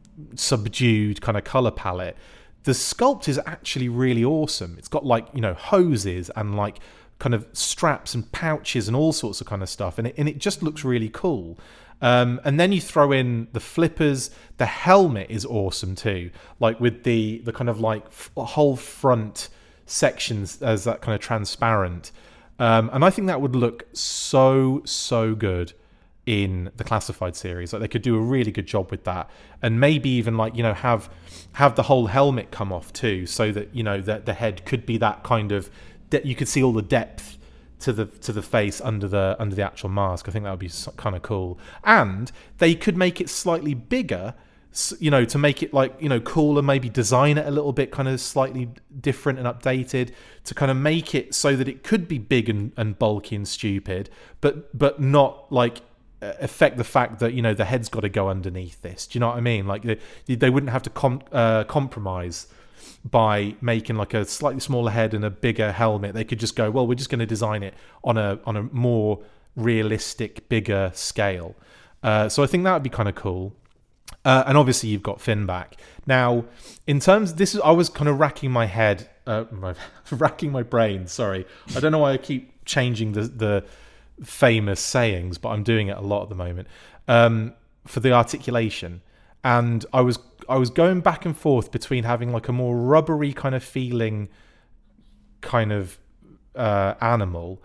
subdued kind of color palette, the sculpt is actually really awesome. It's got like, you know, hoses and like kind of straps and pouches and all sorts of kind of stuff, and it and it just looks really cool. Um, and then you throw in the flippers. The helmet is awesome too, like with the the kind of like f- whole front sections as that kind of transparent. Um, and I think that would look so so good in the classified series. Like they could do a really good job with that, and maybe even like, you know, have have the whole helmet come off too, so that, you know, that the head could be that kind of de- you could see all the depth to the to the face under the under the actual mask. I think that would be kind of cool. And they could make it slightly bigger, you know, to make it like, you know, cooler, maybe design it a little bit kind of slightly different and updated to kind of make it so that it could be big and, and bulky and stupid, but but not like affect the fact that, you know, the head's got to go underneath this. Do you know what I mean? Like they, they wouldn't have to com- uh, compromise by making like a slightly smaller head and a bigger helmet. They could just go, well, we're just going to design it on a on a more realistic, bigger scale. Uh, so I think that would be kind of cool. Uh, and obviously you've got Finback. Now, in terms, this is I was kind of racking my head, uh, my, racking my brain. Sorry, I don't know why I keep changing the the famous sayings, but I'm doing it a lot at the moment um, for the articulation. And I was I was going back and forth between having like a more rubbery kind of feeling kind of uh, animal,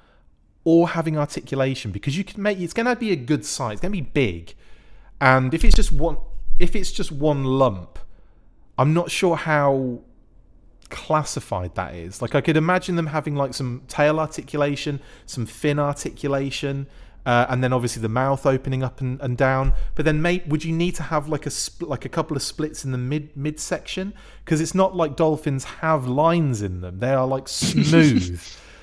or having articulation, because you can make it's going to be a good size. It's going to be big, and if it's just one, if it's just one lump, I'm not sure how classified that is. Like, I could imagine them having like some tail articulation, some fin articulation, uh, and then obviously the mouth opening up and, and down. But then, mate, would you need to have like a spl- like a couple of splits in the mid mid section? Because it's not like dolphins have lines in them; they are like smooth.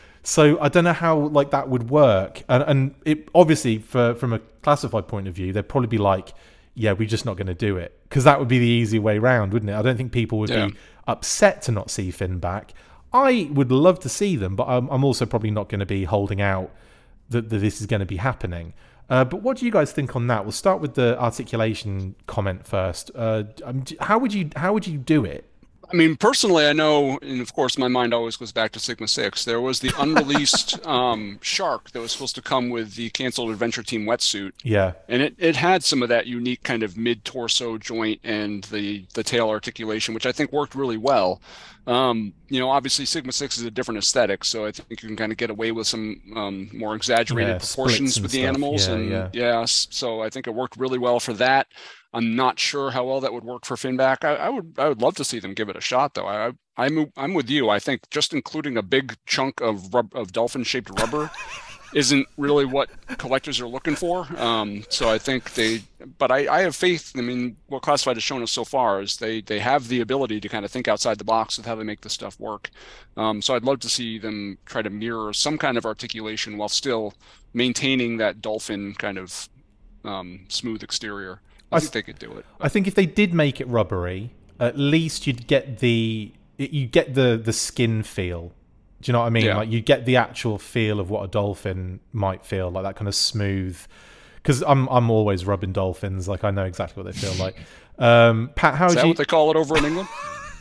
So I don't know how like that would work. And, and it obviously, for from a classified point of view, they'd probably be like, yeah, we're just not going to do it, because that would be the easy way round, wouldn't it? I don't think people would
Yeah.
be upset to not see Finn back. I would love to see them, but I'm, I'm also probably not going to be holding out that, that this is going to be happening. Uh, but what do you guys think on that? We'll start with the articulation comment first. Uh, um, d- how would you how would you do it?
I mean, personally, I know, and of course, my mind always goes back to Sigma Six. There was the unreleased um, shark that was supposed to come with the canceled Adventure Team wetsuit,
Yeah,
and it, it had some of that unique kind of mid-torso joint and the the tail articulation, which I think worked really well. Um, you know, obviously, Sigma Six is a different aesthetic, so I think you can kind of get away with some um, more exaggerated
Yeah, splits
proportions
and
with the
stuff.
animals,
Yeah,
and
yeah.
yeah, s- so I think it worked really well for that. I'm not sure how well that would work for Finback. I, I would I would love to see them give it a shot, though. I, I I'm I'm with you. I think just including a big chunk of rub, of dolphin shaped rubber isn't really what collectors are looking for. Um, so I think they, but I, I have faith. I mean, what Classified has shown us so far is they they have the ability to kind of think outside the box with how they make this stuff work. Um, so I'd love to see them try to mirror some kind of articulation while still maintaining that dolphin kind of um, smooth exterior. I,
I
think they could do it.
I think if they did make it rubbery, at least you'd get the you get the the skin feel. Do you know what I mean?
Yeah.
Like, you get the actual feel of what a dolphin might feel like, that kind of smooth. Because I'm I'm always rubbing dolphins, like I know exactly what they feel like. Um, Pat, how
Is
would
that
you?
what they call it over in England?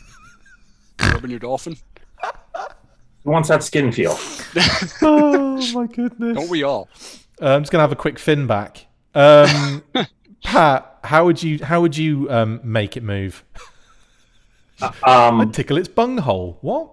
Rubbing your dolphin?
Who wants that skin feel?
Oh my goodness!
Don't we all?
Uh, I'm just gonna have a quick fin back. Um, Pat, how would you how would you um, make it move?
Um,
I'd tickle its bunghole. What?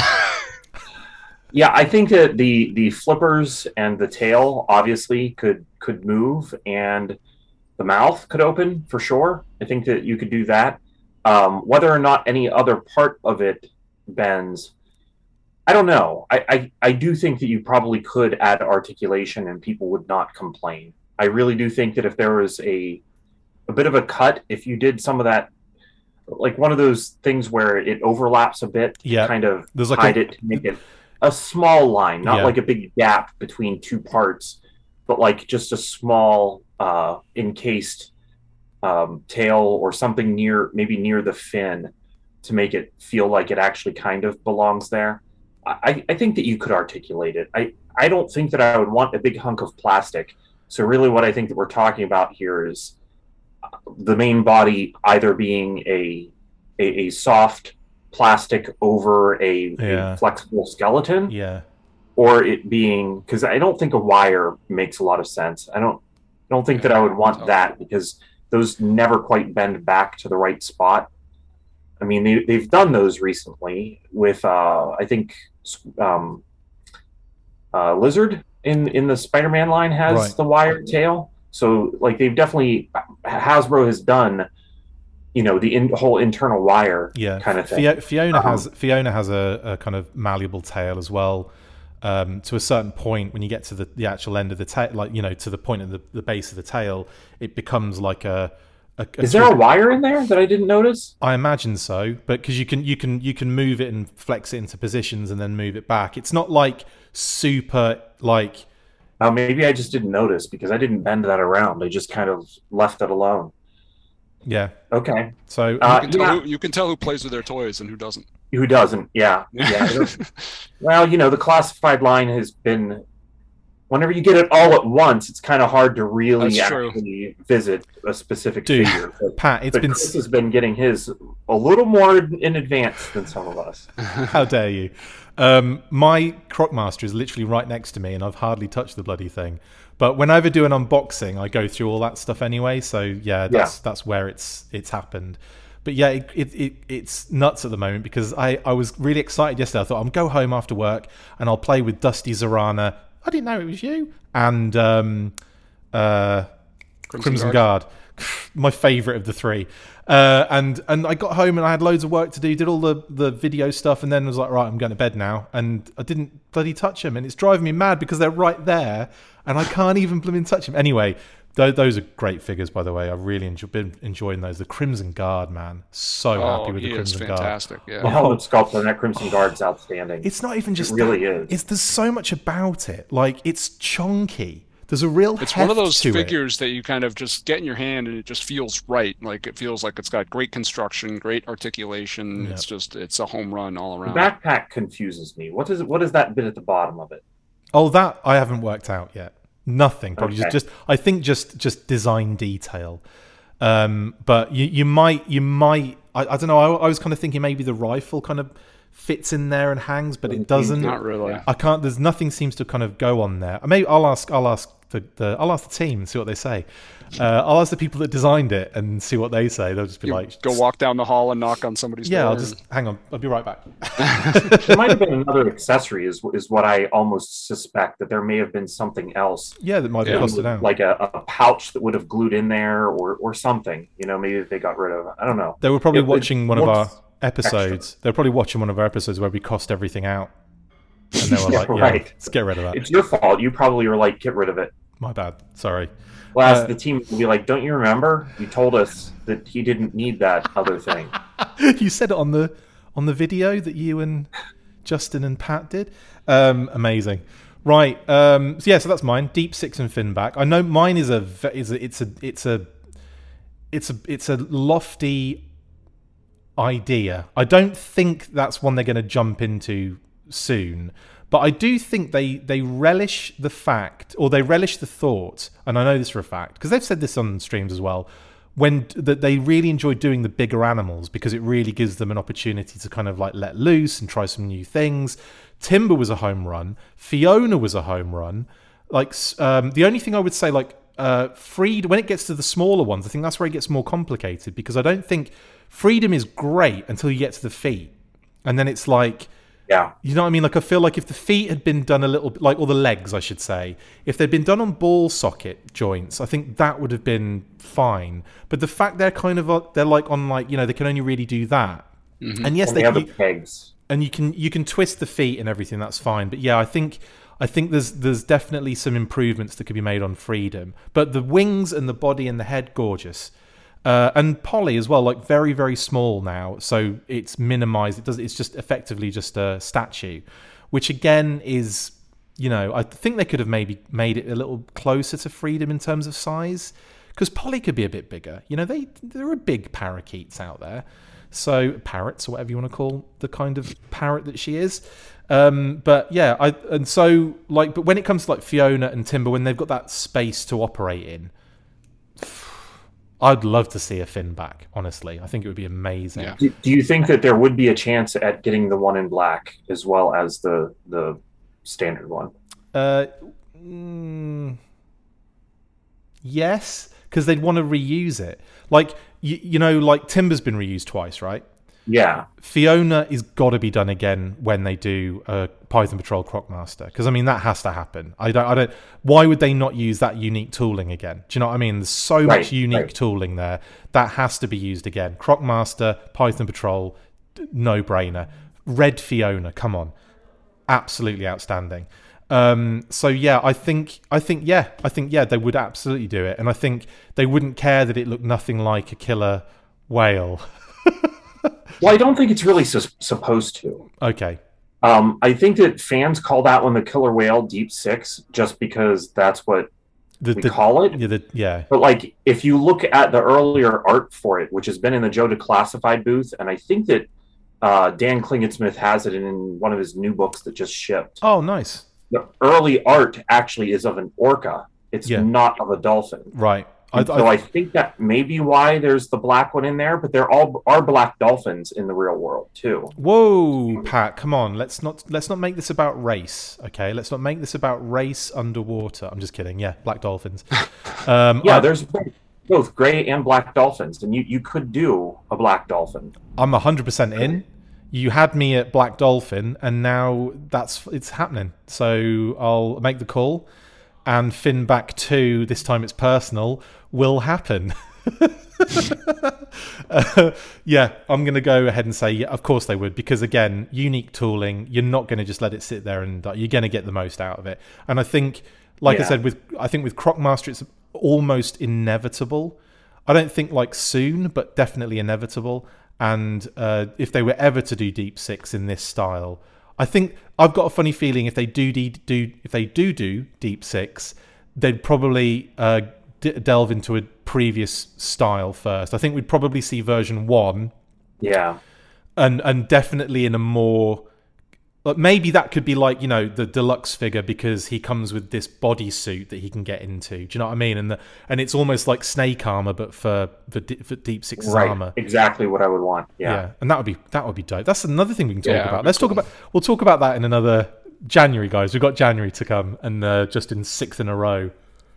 Yeah, I think that the the flippers and the tail obviously could could move, and the mouth could open for sure. I think that you could do that. Um, whether or not any other part of it bends, I don't know. I, I I do think that you probably could add articulation, and people would not complain. I really do think that if there was a a bit of a cut, if you did some of that, like one of those things where it overlaps a bit, to
Yeah.
kind of
There's like
hide
a-
it to make it a small line, not
Yeah.
like a big gap between two parts, but like just a small uh, encased um, tail or something near, maybe near the fin, to make it feel like it actually kind of belongs there. I, I think that you could articulate it. I, I don't think that I would want a big hunk of plastic. So really what I think that we're talking about here is the main body either being a a, a soft plastic over a,
Yeah.
a flexible skeleton,
Yeah.
or it being, because I don't think a wire makes a lot of sense. I don't I don't think that I would want that, because those never quite bend back to the right spot. I mean, they, they've done those recently with uh, I think um, uh, Lizard in in the Spider-Man line has
Right.
the wired tail. So like they've definitely, Hasbro has done, you know, the in, whole internal wire
Yeah,
kind of thing.
Fio- Fiona
Um,
has Fiona has a, a kind of malleable tail as well. Um, to a certain point, when you get to the, the actual end of the tail, like, you know, to the point of the, the base of the tail, it becomes like a. a, a
Is there a wire in there that I didn't notice?
I imagine so, but because you can you can you can move it and flex it into positions and then move it back. It's not like super like.
Uh, maybe I just didn't notice because I didn't bend that around. I just kind of left it alone.
Yeah.
Okay.
So
Uh,
You can, tell
yeah.
who, you can tell who plays with their toys and who doesn't.
Who doesn't? Yeah. Yeah. I don't- well, you know, the classified line has been, whenever you get it all at once, it's kind of hard to really
That's true.
actually visit a specific
Dude,
figure. But,
Pat, it's
but
been.
Chris has been getting his a little more in advance than some of us.
How dare you? Um, my Crocmaster is literally right next to me, and I've hardly touched the bloody thing. But when I ever do an unboxing, I go through all that stuff anyway. So yeah, that's
Yeah.
that's where it's it's happened. but yeah, it, it, it it's nuts at the moment because I, I was really excited yesterday. I thought I'll go home after work and I'll play with Dusty Zarana. I didn't know it was you. And um, uh, Crimson, Crimson Guard. Guard. My favourite of the three. Uh, and and I got home and I had loads of work to do, did all the, the video stuff, and then was like, right, I'm going to bed now. And I didn't bloody touch them. And it's driving me mad because they're right there and I can't even blooming touch them. Anyway, th- those are great figures, by the way. I've really enjoy- been enjoying those. The Crimson Guard, man. So
oh,
happy with the Crimson
is
Guard.
fantastic, yeah.
The helmet sculpt on that Crimson Guard is outstanding.
It's not even just
it really
that.
is.
It's, there's so much about it. Like, it's chunky. There's a real
It's one of those
to
figures
it.
that you kind of just get in your hand and it just feels right. Like it feels like it's got great construction, great articulation. Yep. It's just it's a home run all around.
The backpack confuses me. What is it? What is that bit at the bottom of it?
Oh, that I haven't worked out yet. Nothing. Probably
okay.
just, just I think just just design detail. Um, but you you might you might I, I don't know. I, I was kind of thinking maybe the rifle kind of fits in there and hangs, but it doesn't.
Not really.
I can't. There's nothing seems to kind of go on there. Maybe I'll ask. I'll ask the, the I'll ask the team and see what they say. Uh, I'll ask the people that designed it and see what they say. They'll just be
you
like,
go walk down the hall and knock on somebody's
yeah,
door.
I'll just hang on. I'll be right back.
There might have been another accessory, is is what I almost suspect, that there may have been something else.
Yeah, that might have
Yeah.
cost it down.
Like a, a pouch that would have glued in there, or or something. You know, maybe they got rid of. I don't know.
They were probably
It- it
watching one of our
looks
episodes.
extra.
They were probably watching one of our episodes where we cost everything out, and they were
Yeah,
like, "Yeah,
right.
let's get rid of that."
It's your fault. You probably were like, get rid of it.
My bad. Sorry.
Well, ask
Uh,
the team to be like, don't you remember? You told us that he didn't need that other thing.
You said it on the on the video that you and Justin and Pat did. Um, amazing. Right. Um, so yeah. So that's mine. Deep Six and Finback. I know mine is a ve- is a, it's a it's a it's a it's a lofty idea. I don't think that's one they're going to jump into soon. But I do think they, they relish the fact, or they relish the thought, and I know this for a fact, because they've said this on streams as well, when that they really enjoy doing the bigger animals because it really gives them an opportunity to kind of like let loose and try some new things. Timber was a home run. Fiona was a home run. Like um, the only thing I would say, like uh, Freed, when it gets to the smaller ones, I think that's where it gets more complicated because I don't think Freedom is great until you get to the feet, and then it's like.
Yeah.
You know what I mean? Like, I feel like if the feet had been done a little bit, like, or the legs, I should say, if they'd been done on ball socket joints, I think that would have been fine. But the fact they're kind of, uh, they're like on, like, you know, they can only really do that.
Mm-hmm.
And yes,
And
they,
they have the
you,
pegs.
and you can, you can twist the feet and everything. That's fine. But yeah, I think, I think there's, there's definitely some improvements that could be made on Freedom. But the wings and the body and the head, gorgeous. Uh, and Polly as well, like very, very small now, so it's minimized. It does. It's just effectively just a statue, which again is, you know, I think they could have maybe made it a little closer to Freedom in terms of size, because Polly could be a bit bigger. You know, they there are big parakeets out there, so parrots or whatever you want to call the kind of parrot that she is. Um, but yeah, I and so like, but when it comes to like Fiona and Timber, when they've got that space to operate in. I'd love to see a Finback, honestly. I think it would be amazing.
Yeah.
Do, do you think that there would be a chance at getting the one in black as well as the the standard one?
Uh, mm, yes, because they'd want to reuse it. Like, you, you know, like Timber's been reused twice, right?
Yeah.
Fiona is got to be done again when they do uh, Python Patrol Crocmaster, because I mean that has to happen. I don't, I don't. Why would they not use that unique tooling again? Do you know what I mean? There's so
Right,
much unique
right.
tooling there that has to be used again. Crocmaster, Python Patrol, no brainer. Red Fiona, come on, absolutely outstanding. Um, so yeah, I think, I think, yeah, I think, yeah, they would absolutely do it, and I think they wouldn't care that it looked nothing like a killer whale.
Well, I don't think it's really su- supposed to.
Okay.
Um, I think that fans call that one the Killer Whale Deep Six just because that's what
The,
we
the,
call it.
yeah, the, yeah,
But like, if you look at the earlier art for it, which has been in the Joe Declassified booth, and I think that uh, Dan Klingensmith has it in one of his new books that just shipped.
Oh, nice.
The early art actually is of an orca. It's
Yeah.
not of a dolphin.
Right. I,
And so
I,
I think that may be why there's the black one in there, but there all are black dolphins in the real world too.
whoa, Pat, come on. Let's not let's not make this about race, okay? Let's not make this about race underwater. I'm just kidding. Yeah, black dolphins. Um,
Yeah,
I,
there's both gray and black dolphins, and you, you could do a black dolphin.
I'm one hundred percent in. You had me at Black Dolphin, and now that's it's happening. So I'll make the call, and Finback two, this time it's personal, will happen. uh, yeah, I'm going to go ahead and say, yeah, of course they would, because again, unique tooling, you're not going to just let it sit there and die. You're going to get the most out of it. And I think, like yeah. I said, with I think with Crocmaster, it's almost inevitable. I don't think like soon, but definitely inevitable. And uh, if they were ever to do Deep Six in this style, I think I've got a funny feeling if they do de- do if they do do Deep Six, they'd probably uh, d- delve into a previous style first. I think we'd probably see version one,
yeah,
and and definitely in a more. But maybe that could be like, you know, the deluxe figure because he comes with this bodysuit that he can get into. Do you know what I mean? And the, and it's almost like Snake armor, but for for, for Deep Six
right.
armor.
Exactly what I would want. Yeah. yeah,
and that would be that would be dope. That's another thing we can talk
yeah,
about. Let's cool. talk about. We'll talk about that in another January, guys. We've got January to come, and uh, just in sixth in a row.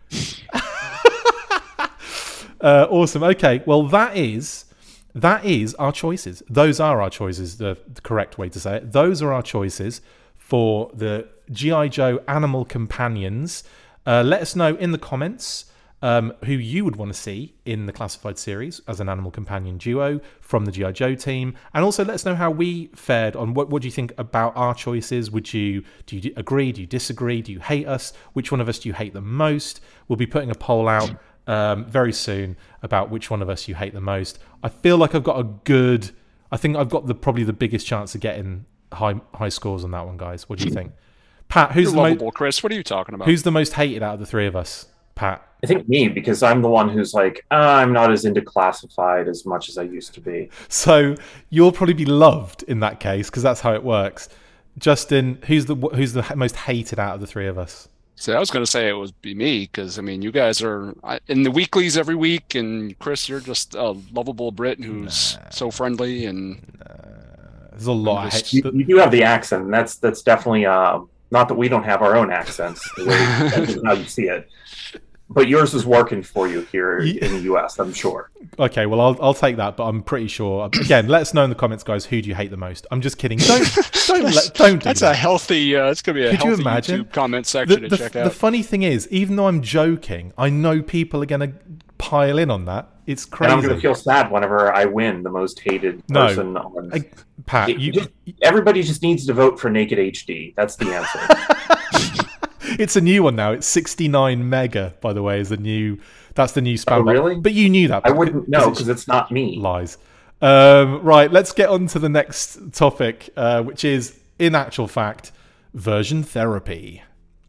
uh, awesome. Okay, well that is. That is our choices. Those are our choices, the, the correct way to say it. Those are our choices for the G I. Joe Animal Companions. Uh, let us know in the comments um, who you would want to see in the Classified series as an Animal Companion duo from the G I. Joe team. And also let us know how we fared on what, what do you think about our choices. Would you Do you agree? Do you disagree? Do you hate us? Which one of us do you hate the most? We'll be putting a poll out Um, very soon about which one of us you hate the most. I feel like I've got a good. I think I've got the probably the biggest chance of getting high high scores on that one, guys. What do you think, Pat? Who's
You're
the
lovable,
most?
Chris? What are you talking about?
Who's the most hated out of the three of us, Pat?
I think me, because I'm the one who's like, ah, I'm not as into Classified as much as I used to be.
So you'll probably be loved in that case because that's how it works. Justin, who's the who's the most hated out of the three of us?
So I was going to say it would be me because, I mean, you guys are in the weeklies every week, and Chris, you're just a lovable Brit who's nah. so friendly. And
nah. There's a lot.
Just, you, you do have the accent, and that's that's definitely uh, not that we don't have our own accents. The way, that's how you see it. But yours is working for you here in the U S, I'm sure.
Okay, well, I'll I'll take that, but I'm pretty sure. Again, let us know in the comments, guys. Who do you hate the most? I'm just kidding. Don't don't let, don't do
That's
that.
a healthy. Uh, it's gonna be a
Could
healthy
you imagine?
YouTube comment section
the,
to
the,
check out.
The funny thing is, even though I'm joking, I know people are gonna pile in on that. It's crazy.
And I'm gonna feel sad whenever I win the most hated person
no,
on.
I, Pat,
it,
you,
just, everybody just needs to vote for Naked H D. That's the answer.
It's a new one now. It's sixty-nine mega, by the way, is the new. That's the new spam.
Oh, really?
But you knew that.
I wouldn't know because it's, it's not me.
Lies. Um, right, let's get on to the next topic, uh, which is, in actual fact, version therapy.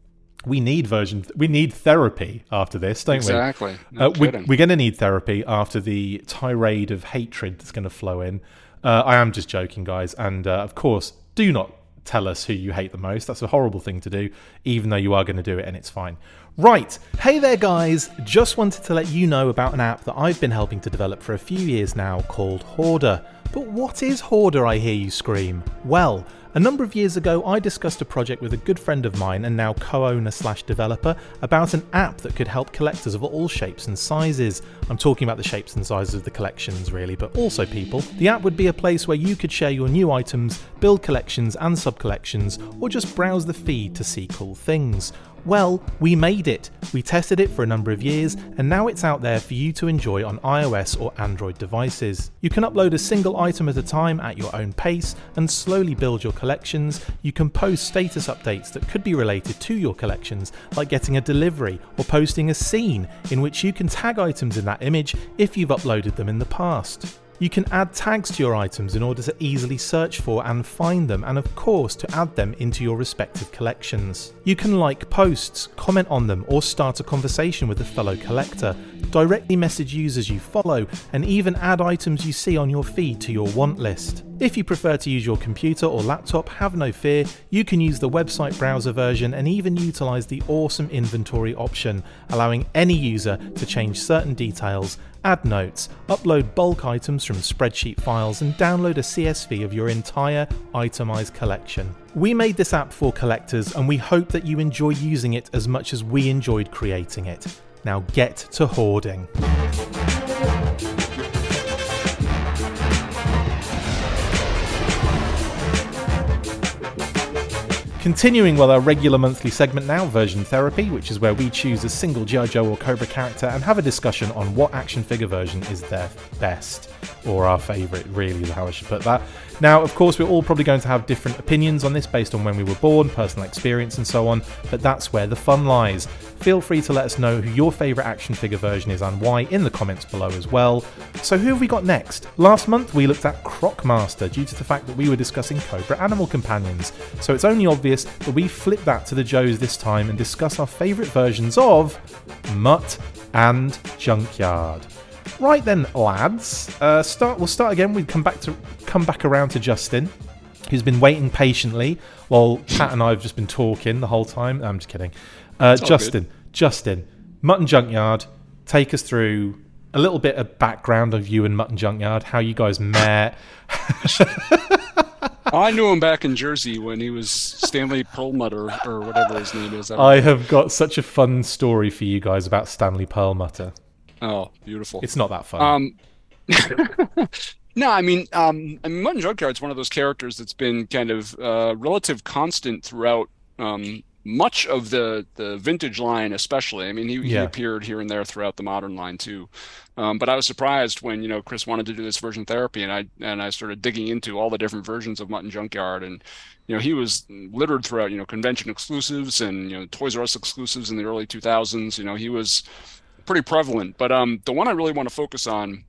We need version. We need therapy after this, don't
exactly.
we?
No
uh, we we're going to need therapy after the tirade of hatred that's going to flow in. Uh, I am just joking, guys, and uh, of course, do not tell us who you hate the most. That's a horrible thing to do, even though you are going to do it, and it's fine. Right, hey there guys, just wanted to let you know about an app that I've been helping to develop for a few years now called Hoarder. But what is Hoarder, I hear you scream? Well, a number of years ago I discussed a project with a good friend of mine and now co-owner slash developer about an app that could help collectors of all shapes and sizes. I'm talking about the shapes and sizes of the collections really, but also people. The app would be a place where you could share your new items, build collections and sub-collections, or just browse the feed to see cool things. Well, we made it. We tested it for a number of years, and now it's out there for you to enjoy on iOS or Android devices. You can upload a single item at a time at your own pace and slowly build your collections. You can post status updates that could be related to your collections, like getting a delivery or posting a scene in which you can tag items in that image if you've uploaded them in the past. You can add tags to your items in order to easily search for and find them, and of course to add them into your respective collections. You can like posts, comment on them, or start a conversation with a fellow collector, directly message users you follow, and even add items you see on your feed to your want list. If you prefer to use your computer or laptop, have no fear, you can use the website browser version and even utilise the awesome inventory option, allowing any user to change certain details, add notes, upload bulk items from spreadsheet files, and download a C S V of your entire itemised collection. We made this app for collectors, and we hope that you enjoy using it as much as we enjoyed creating it. Now get to hoarding. Continuing with our regular monthly segment now, Version Therapy, which is where we choose a single G I. Joe or Cobra character and have a discussion on what action figure version is their best, or our favourite, really is how I should put that. Now, of course, we're all probably going to have different opinions on this based on when we were born, personal experience and so on, but that's where the fun lies. Feel free to let us know who your favourite action figure version is and why in the comments below as well. So who have we got next? Last month we looked at Crocmaster due to the fact that we were discussing Cobra Animal Companions, so it's only obvious that we flip that to the Joes this time and discuss our favourite versions of Mutt and Junkyard. Right then, lads. Uh, start. We'll start again. We come back to come back around to Justin, who's been waiting patiently while Pat and I have just been talking the whole time. I'm just kidding. Uh, Justin, good. Justin, Mutt and Junkyard. Take us through a little bit of background of you and Mutt and Junkyard. How you guys met.
I knew him back in Jersey when he was Stanley Perlmutter or whatever his name is. I,
I have got such a fun story for you guys about Stanley Perlmutter.
Oh, beautiful.
It's not that fun.
Um, no, I mean, um, I mean, Mutt and Junkyard's one of those characters that's been kind of uh, relative constant throughout um, much of the, the vintage line, especially. I mean, he, yeah. he appeared here and there throughout the modern line too. Um, but I was surprised when, you know, Chris wanted to do this version therapy, and I and I started digging into all the different versions of Mutt and Junkyard, and you know, he was littered throughout, you know, convention exclusives and, you know, Toys R Us exclusives in the early two thousands. You know, he was pretty prevalent. But um, the one I really want to focus on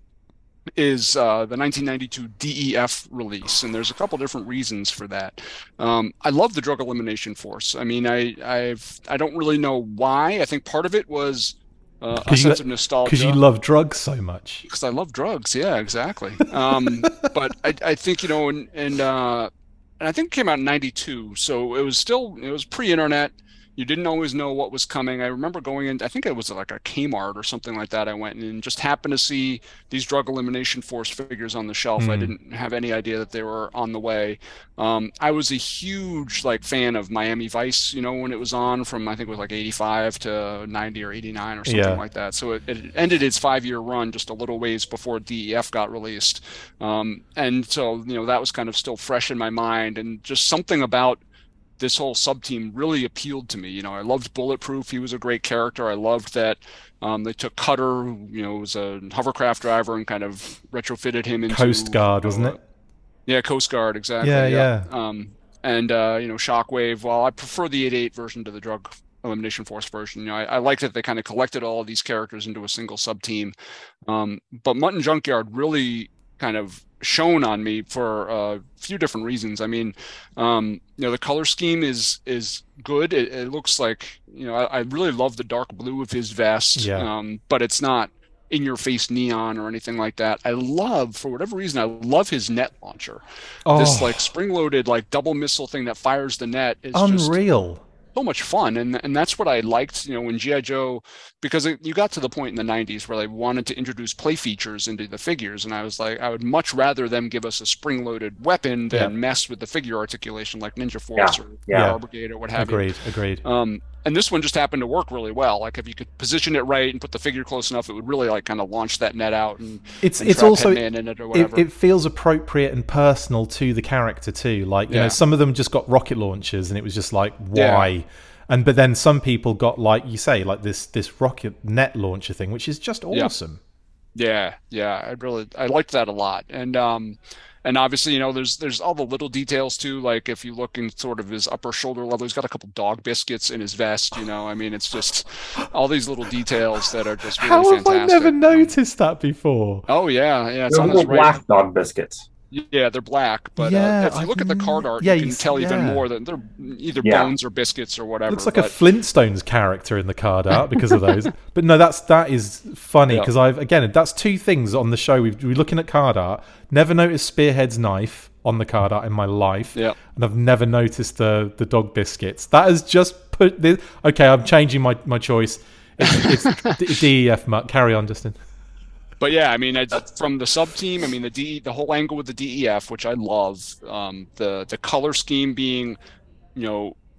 is uh, the nineteen ninety-two D E F release, and there's a couple different reasons for that. Um, I love the Drug Elimination Force. I mean, I I've I don't really know why. I think part of it was uh, a sense of nostalgia.
Because you love drugs so much.
Because I love drugs, yeah, exactly. Um, but I I think, you know, and and, uh, and I think it came out in ninety-two, so it was still it was pre-internet. You didn't always know what was coming. I remember going in, I think it was like a Kmart or something like that. I went in and just happened to see these Drug Elimination Force figures on the shelf. Mm. I didn't have any idea that they were on the way. Um, I was a huge like fan of Miami Vice, you know, when it was on from, I think it was like eighty-five to ninety or eighty-nine or something yeah. like that. So it, it ended its five-year run just a little ways before D E F got released. Um, and so, you know, that was kind of still fresh in my mind, and just something about this whole sub team really appealed to me. You know, I loved Bulletproof. He was a great character. I loved that um, they took Cutter, you know, was a hovercraft driver, and kind of retrofitted him into
Coast Guard, wasn't it?
Yeah, Coast Guard, exactly.
Yeah, yeah.
yeah. Um, and uh, you know, Shockwave. Well, I prefer the eighty-eight version to the Drug Elimination Force version. You know, I, I like that they kind of collected all of these characters into a single sub team. Um, but Mutt and Junkyard really kind of shown on me for a few different reasons. I mean, um, you know, the color scheme is is good. It, it looks like, you know, I, I really love the dark blue of his vest,
yeah.
um, but it's not in your face neon or anything like that. I love, for whatever reason, I love his net launcher.
Oh.
This like spring loaded like double missile thing that fires the net is
unreal.
Just so much fun, and and that's what I liked, you know, when G I. Joe, because it, you got to the point in the nineties where they wanted to introduce play features into the figures, and I was like, I would much rather them give us a spring-loaded weapon than yeah. mess with the figure articulation like Ninja Force
yeah.
or
yeah.
Power Brigade or what have
agreed,
you.
Agreed, agreed.
Um, and this one just happened to work really well. Like if you could position it right and put the figure close enough, it would really like kind of launch that net out and
it's
and
it's also
in it, or whatever.
It, it feels appropriate and personal to the character too. Like you
yeah.
know, some of them just got rocket launchers, and it was just like why. Yeah. And but then some people got, like you say, like this this rocket net launcher thing, which is just awesome.
Yeah, yeah, I really I liked that a lot, and um, and obviously, you know, there's there's all the little details too. Like if you look in sort of his upper shoulder level, he's got a couple dog biscuits in his vest. You know, I mean, it's just all these little details that are just really
How
fantastic.
have I never noticed that before?
Oh yeah, yeah, it's
they're
on his
little black
right.
dog biscuits.
Yeah, they're black, but
yeah,
uh, if you look
I've
at the card art,
yeah,
you can
you
tell
see,
even
yeah.
more that they're either
yeah.
bones or biscuits or whatever.
Looks like
but...
a Flintstones character in the card art because of those. But no, that's that is funny because yeah. I've again that's two things on the show. We've, we're looking at card art. Never noticed Spearhead's knife on the card art in my life,
yeah.
and I've never noticed the the dog biscuits. That has just put this. Okay, I'm changing my, my choice. It's, it's D E F Mutt. Carry on, Justin.
But yeah, I mean, I, from the sub team, I mean, the D, the whole angle with the D E F, which I love, um, the the color scheme being, you know,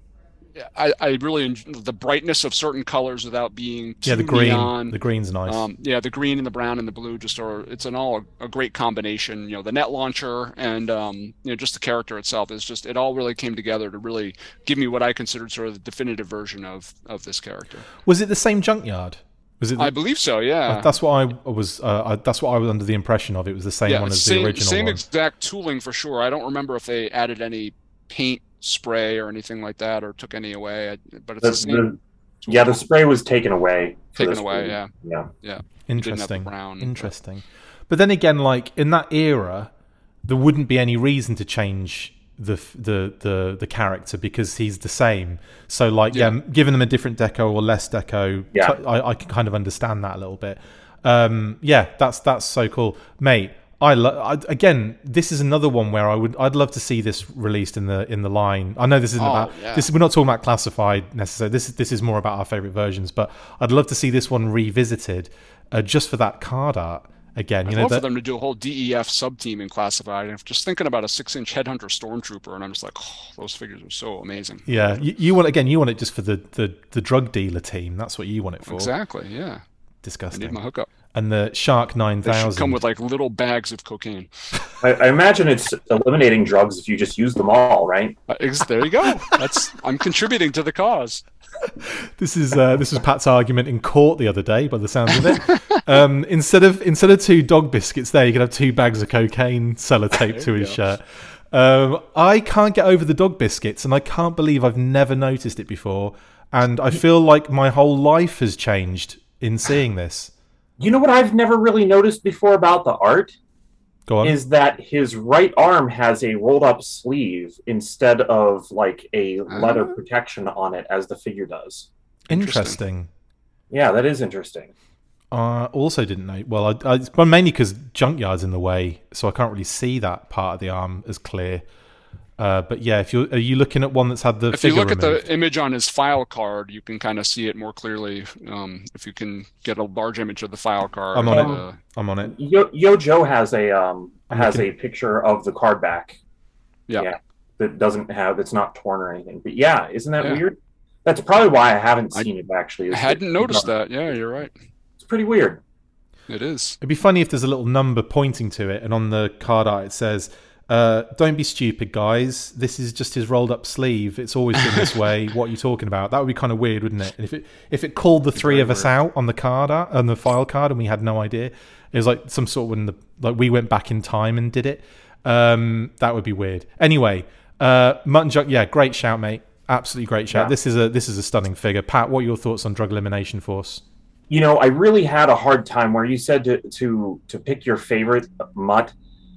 I, I really enjoy the brightness of certain colors without being too
Yeah, the green.
neon.
The green's nice.
Um, yeah, the green and the brown and the blue just are, it's an all a, a great combination. You know, the net launcher and, um, you know, just the character itself is just, it all really came together to really give me what I considered sort of the definitive version of, of this character.
Was it the same junkyard? Was it the,
I believe so, yeah.
That's what I was, uh, I, that's what I was under the impression of. It was the same
yeah,
one as
same,
the original
same
one.
exact tooling for sure. I don't remember if they added any paint spray or anything like that or took any away, but it's the, the same.
The, yeah, the spray was taken away.
Taken away, yeah.
Yeah.
Yeah.
Interesting.
Brown,
Interesting. But. but then again, like in that era, there wouldn't be any reason to change the the the, the character because he's the same. So like, yeah, yeah giving them a different deco or less deco,
yeah.
t- I, I can kind of understand that a little bit. Um, yeah, that's that's so cool, mate. I, lo- I again, this is another one where I would, I'd love to see this released in the in the line. I know this isn't
oh,
about
yeah.
this. We're not talking about classified necessarily. This this is more about our favorite versions. But I'd love to see this one revisited, uh, just for that card art again.
I'd
you know,
love
that,
for them to do a whole D E F sub team in classified. And just thinking about a six-inch Headhunter Stormtrooper, and I'm just like, oh, those figures are so amazing.
Yeah, you, you want again, you want it just for the, the the drug dealer team. That's what you want it for.
Exactly. Yeah.
Disgusting.
I need my hookup.
And the Shark nine thousand.
They should come with like little bags of cocaine.
I, I imagine it's eliminating drugs if you just use them all, right?
Uh, there you go. That's I'm contributing to the cause.
This is uh, this was Pat's argument in court the other day, by the sounds of it. Um, instead of instead of two dog biscuits, there you can have two bags of cocaine sellotaped to his go. shirt. Um, I can't get over the dog biscuits, and I can't believe I've never noticed it before. And I feel like my whole life has changed in seeing this.
You know what I've never really noticed before about the art?
Go on.
Is that his right arm has a rolled up sleeve instead of like a leather uh, protection on it as the figure does.
Interesting. interesting.
Yeah, that is interesting.
I uh, also didn't know. Well, I, I, but mainly because Junkyard's in the way, so I can't really see that part of the arm as clear. Uh, but yeah, if you are you looking at one that's had the
if
figure
you look
removed?
at the image on his file card, you can kind of see it more clearly. Um, if you can get a large image of the file card,
I'm on
uh,
it. I'm on it.
Yo, Yo Joe has a um
I'm
has
looking.
a picture of the card back.
Yeah.
yeah, that doesn't have it's not torn or anything. But yeah, isn't that
yeah.
weird? That's probably why I haven't seen
I,
it actually.
I hadn't noticed that. Yeah, you're right.
It's pretty weird.
It is.
It'd be funny if there's a little number pointing to it, and on the card art it says. Uh, don't be stupid, guys. This is just his rolled up sleeve. It's always been this way. What are you talking about? That would be kind of weird, wouldn't it? And if it if it called the three of us out on the card art, on the file card, and we had no idea, it was like some sort of when the like we went back in time and did it. Um, that would be weird. Anyway, uh, Mutton Junk, yeah, great shout, mate. Absolutely great shout. Yeah. This is a this is a stunning figure. Pat, what are your thoughts on Drug Elimination Force?
You know, I really had a hard time where you said to to to pick your favorite Mutt.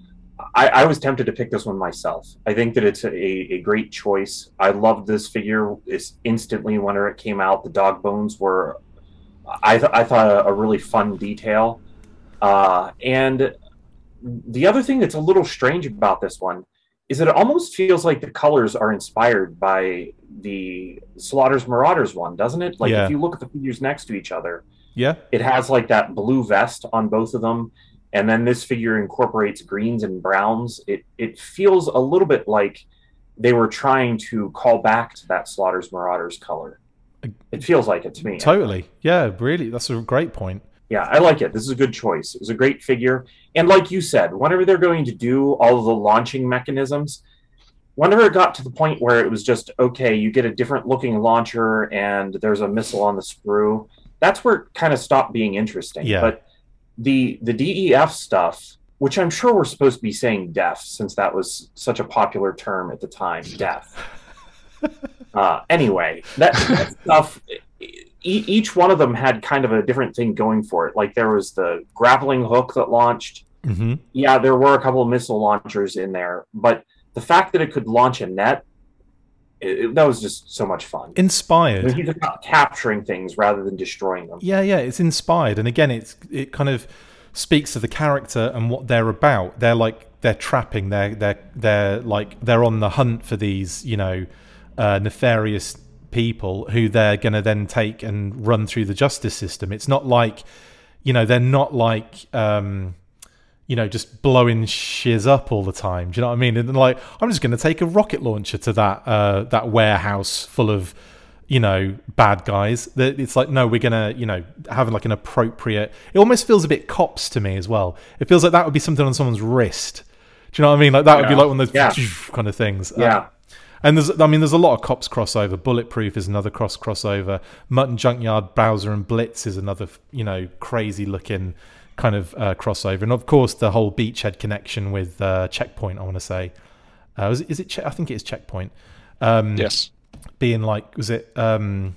I, I was tempted to pick this one myself. I think that it's a, a great choice. I loved this figure. It's instantly whenever it came out. The dog bones were, I, th- I thought, a, a really fun detail. Uh, and the other thing that's a little strange about this one is that it almost feels like the colors are inspired by the Slaughter's Marauders one, doesn't it? Like
yeah.
if you look at the figures next to each other,
yeah,
it has like that blue vest on both of them. And then this figure incorporates greens and browns. It it feels a little bit like they were trying to call back to that Slaughter's Marauders color. It feels like it to me.
Totally. Yeah, really. That's a great point.
Yeah, I like it. This is a good choice. It was a great figure. And like you said, whenever they're going to do all of the launching mechanisms, whenever it got to the point where it was just, okay, you get a different looking launcher and there's a missile on the sprue, that's where it kind of stopped being interesting.
Yeah.
But The the D E F stuff, which I'm sure we're supposed to be saying deaf, since that was such a popular term at the time, deaf. uh, anyway, that, that stuff, e- each one of them had kind of a different thing going for it. Like there was the grappling hook that launched.
Mm-hmm.
Yeah, there were a couple of missile launchers in there, but the fact that it could launch a net, It, that was just so much fun.
Inspired.
He's about capturing things rather than destroying them.
Yeah, yeah, it's inspired, and again, it's it kind of speaks to the character and what they're about. They're like they're trapping. They're they're they're like they're on the hunt for these, you know, uh, nefarious people who they're going to then take and run through the justice system. It's not like, you know, they're not like. Um, you know, just blowing shiz up all the time. Do you know what I mean? And like, I'm just going to take a rocket launcher to that uh, that warehouse full of, you know, bad guys. That it's like, no, we're going to, you know, have like an appropriate. It almost feels a bit Cops to me as well. It feels like that would be something on someone's wrist. Do you know what I mean? Like that would
Yeah.
be like one of those
Yeah.
kind of things.
Yeah.
Um, and there's, I mean, there's a lot of Cops crossover. Bulletproof is another cross crossover. Mutton Junkyard, Bowser and Blitz is another, you know, crazy looking kind of uh, crossover. And of course, the whole Beachhead connection with uh, Checkpoint, I want to say. Uh, is, it, is it? Che- I think it is Checkpoint. Um,
Yes.
Being like, was it um,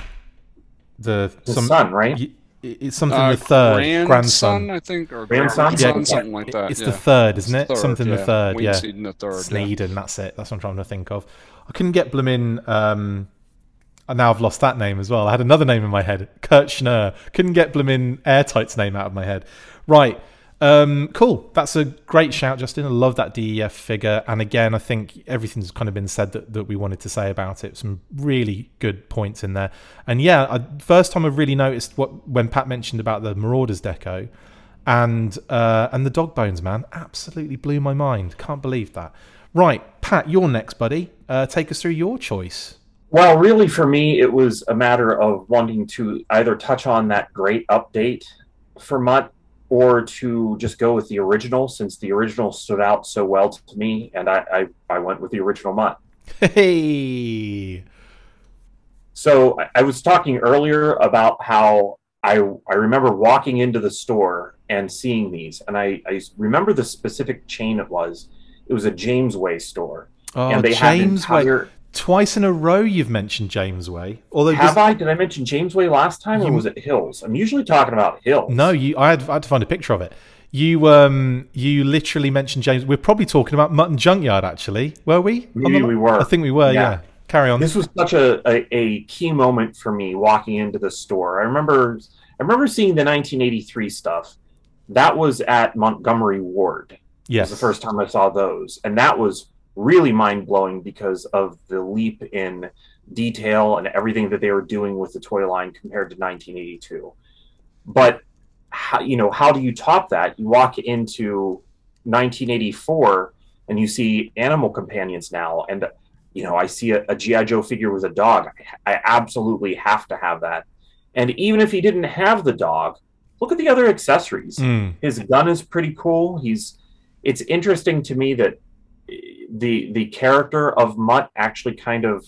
the,
The
some,
son, right?
y- It's something
Uh,
the third
grandson,
grandson.
I think, or
Grandson?
grandson,
Yeah,
something like that.
It's
yeah.
the third, isn't
It's
it?
third,
Something the
yeah.
third,
Wayne
yeah.
Sneeden the third. Yeah.
Sneeden, that's it. That's what I'm trying to think of. I couldn't get Bloomin'. Um, now I've lost that name as well. I had another name in my head, Kurt Schnurr. Couldn't get Bloomin' Airtight's name out of my head. Right. Um, cool. That's a great shout, Justin. I love that D E F figure. And again, I think everything's kind of been said that, that we wanted to say about it. Some really good points in there. And yeah, I, first time I've really noticed what when Pat mentioned about the Marauders deco and uh, and the dog bones, man, absolutely blew my mind. Can't believe that. Right, Pat, you're next, buddy. Uh, take us through your choice.
Well, really, for me, it was a matter of wanting to either touch on that great update for Mutt or to just go with the original, since the original stood out so well to me, and I, I, I went with the original Mutt.
Hey.
So I, I was talking earlier about how I I remember walking into the store and seeing these, and I, I remember the specific chain it was. It was a Jamesway store,
Oh,
and they had an
James Way.
entire.
Twice in a row you've mentioned James Way. Although
Have
this-
I? Did I mention Jamesway last time, or
You-
was it Hills? I'm usually talking about Hills.
No, you. I had, I had to find a picture of it. You, um, you literally mentioned James. We're probably talking about Mutton Junkyard, actually. Were we?
Maybe
On the-
we were.
I think we were. Yeah.
Yeah.
Carry on.
This was such a, a, a key moment for me walking into the store. I remember I remember seeing the nineteen eighty-three stuff. That was at Montgomery Ward. It
yes.
was the first time I saw those, and that was really mind-blowing because of the leap in detail and everything that they were doing with the toy line compared to nineteen eighty-two. But how, you know, how do you top that? You walk into nineteen eighty-four and you see Animal Companions now, and you know, I see a, a G I. Joe figure with a dog. I, I absolutely have to have that. And even if he didn't have the dog, look at the other accessories.
Mm.
His gun is pretty cool. He's. It's interesting to me that the the character of Mutt actually kind of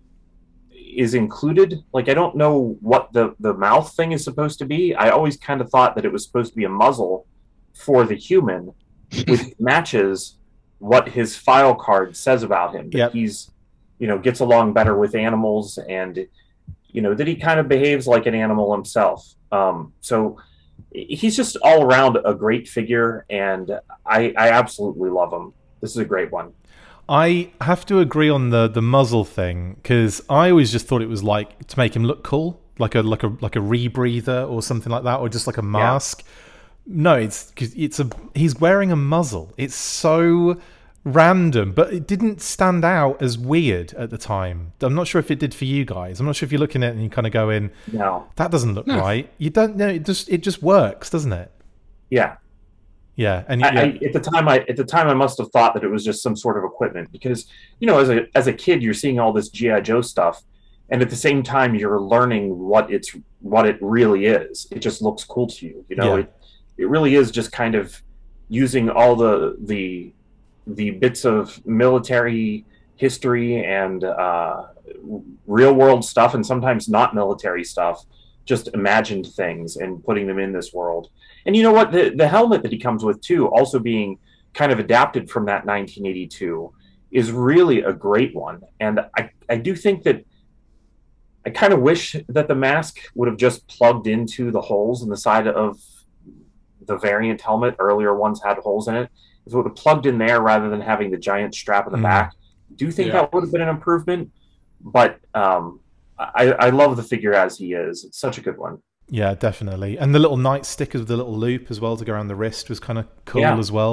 is included. Like, I don't know what the the mouth thing is supposed to be. I always kind of thought that it was supposed to be a muzzle for the human, which matches what his file card says about him. That
Yep.
he's, you know, gets along better with animals, and you know that he kind of behaves like an animal himself. Um, so he's just all around a great figure, and I, I absolutely love him. This is a great one.
I have to agree on the the muzzle thing because I always just thought it was like to make him look cool, like a like a like a rebreather or something like that, or just like a mask. No, it's because it's a he's wearing a muzzle. It's so random, but it didn't stand out as weird at the time. I'm not sure if it did for you guys. I'm not sure if you're looking at it and you kind of go in,
No,
that doesn't look
No.
right. You don't know. It just it just works, doesn't it?
yeah.
Yeah, and
I,
yeah.
I, at the time, I at the time I must have thought that it was just some sort of equipment because you know, as a as a kid, you're seeing all this G I. Joe stuff, and at the same time, you're learning what it's what it really is. It just looks cool to you, you know.
Yeah.
It it really is just kind of using all the the the bits of military history and uh, real world stuff, and sometimes not military stuff, just imagined things and putting them in this world. And you know what? The the helmet that he comes with too, also being kind of adapted from that nineteen eighty-two, is really a great one. And I, I do think that I kind of wish that the mask would have just plugged into the holes in the side of the variant helmet. Earlier ones had holes in it. If it would have plugged in there rather than having the giant strap in the
Mm.
back, I do think
Yeah.
that would have been an improvement. But um, I, I love the figure as he is. It's such a good one.
Yeah, definitely. And the little nightstick with the little loop as well to go around the wrist was kind of cool
Yeah.
as well.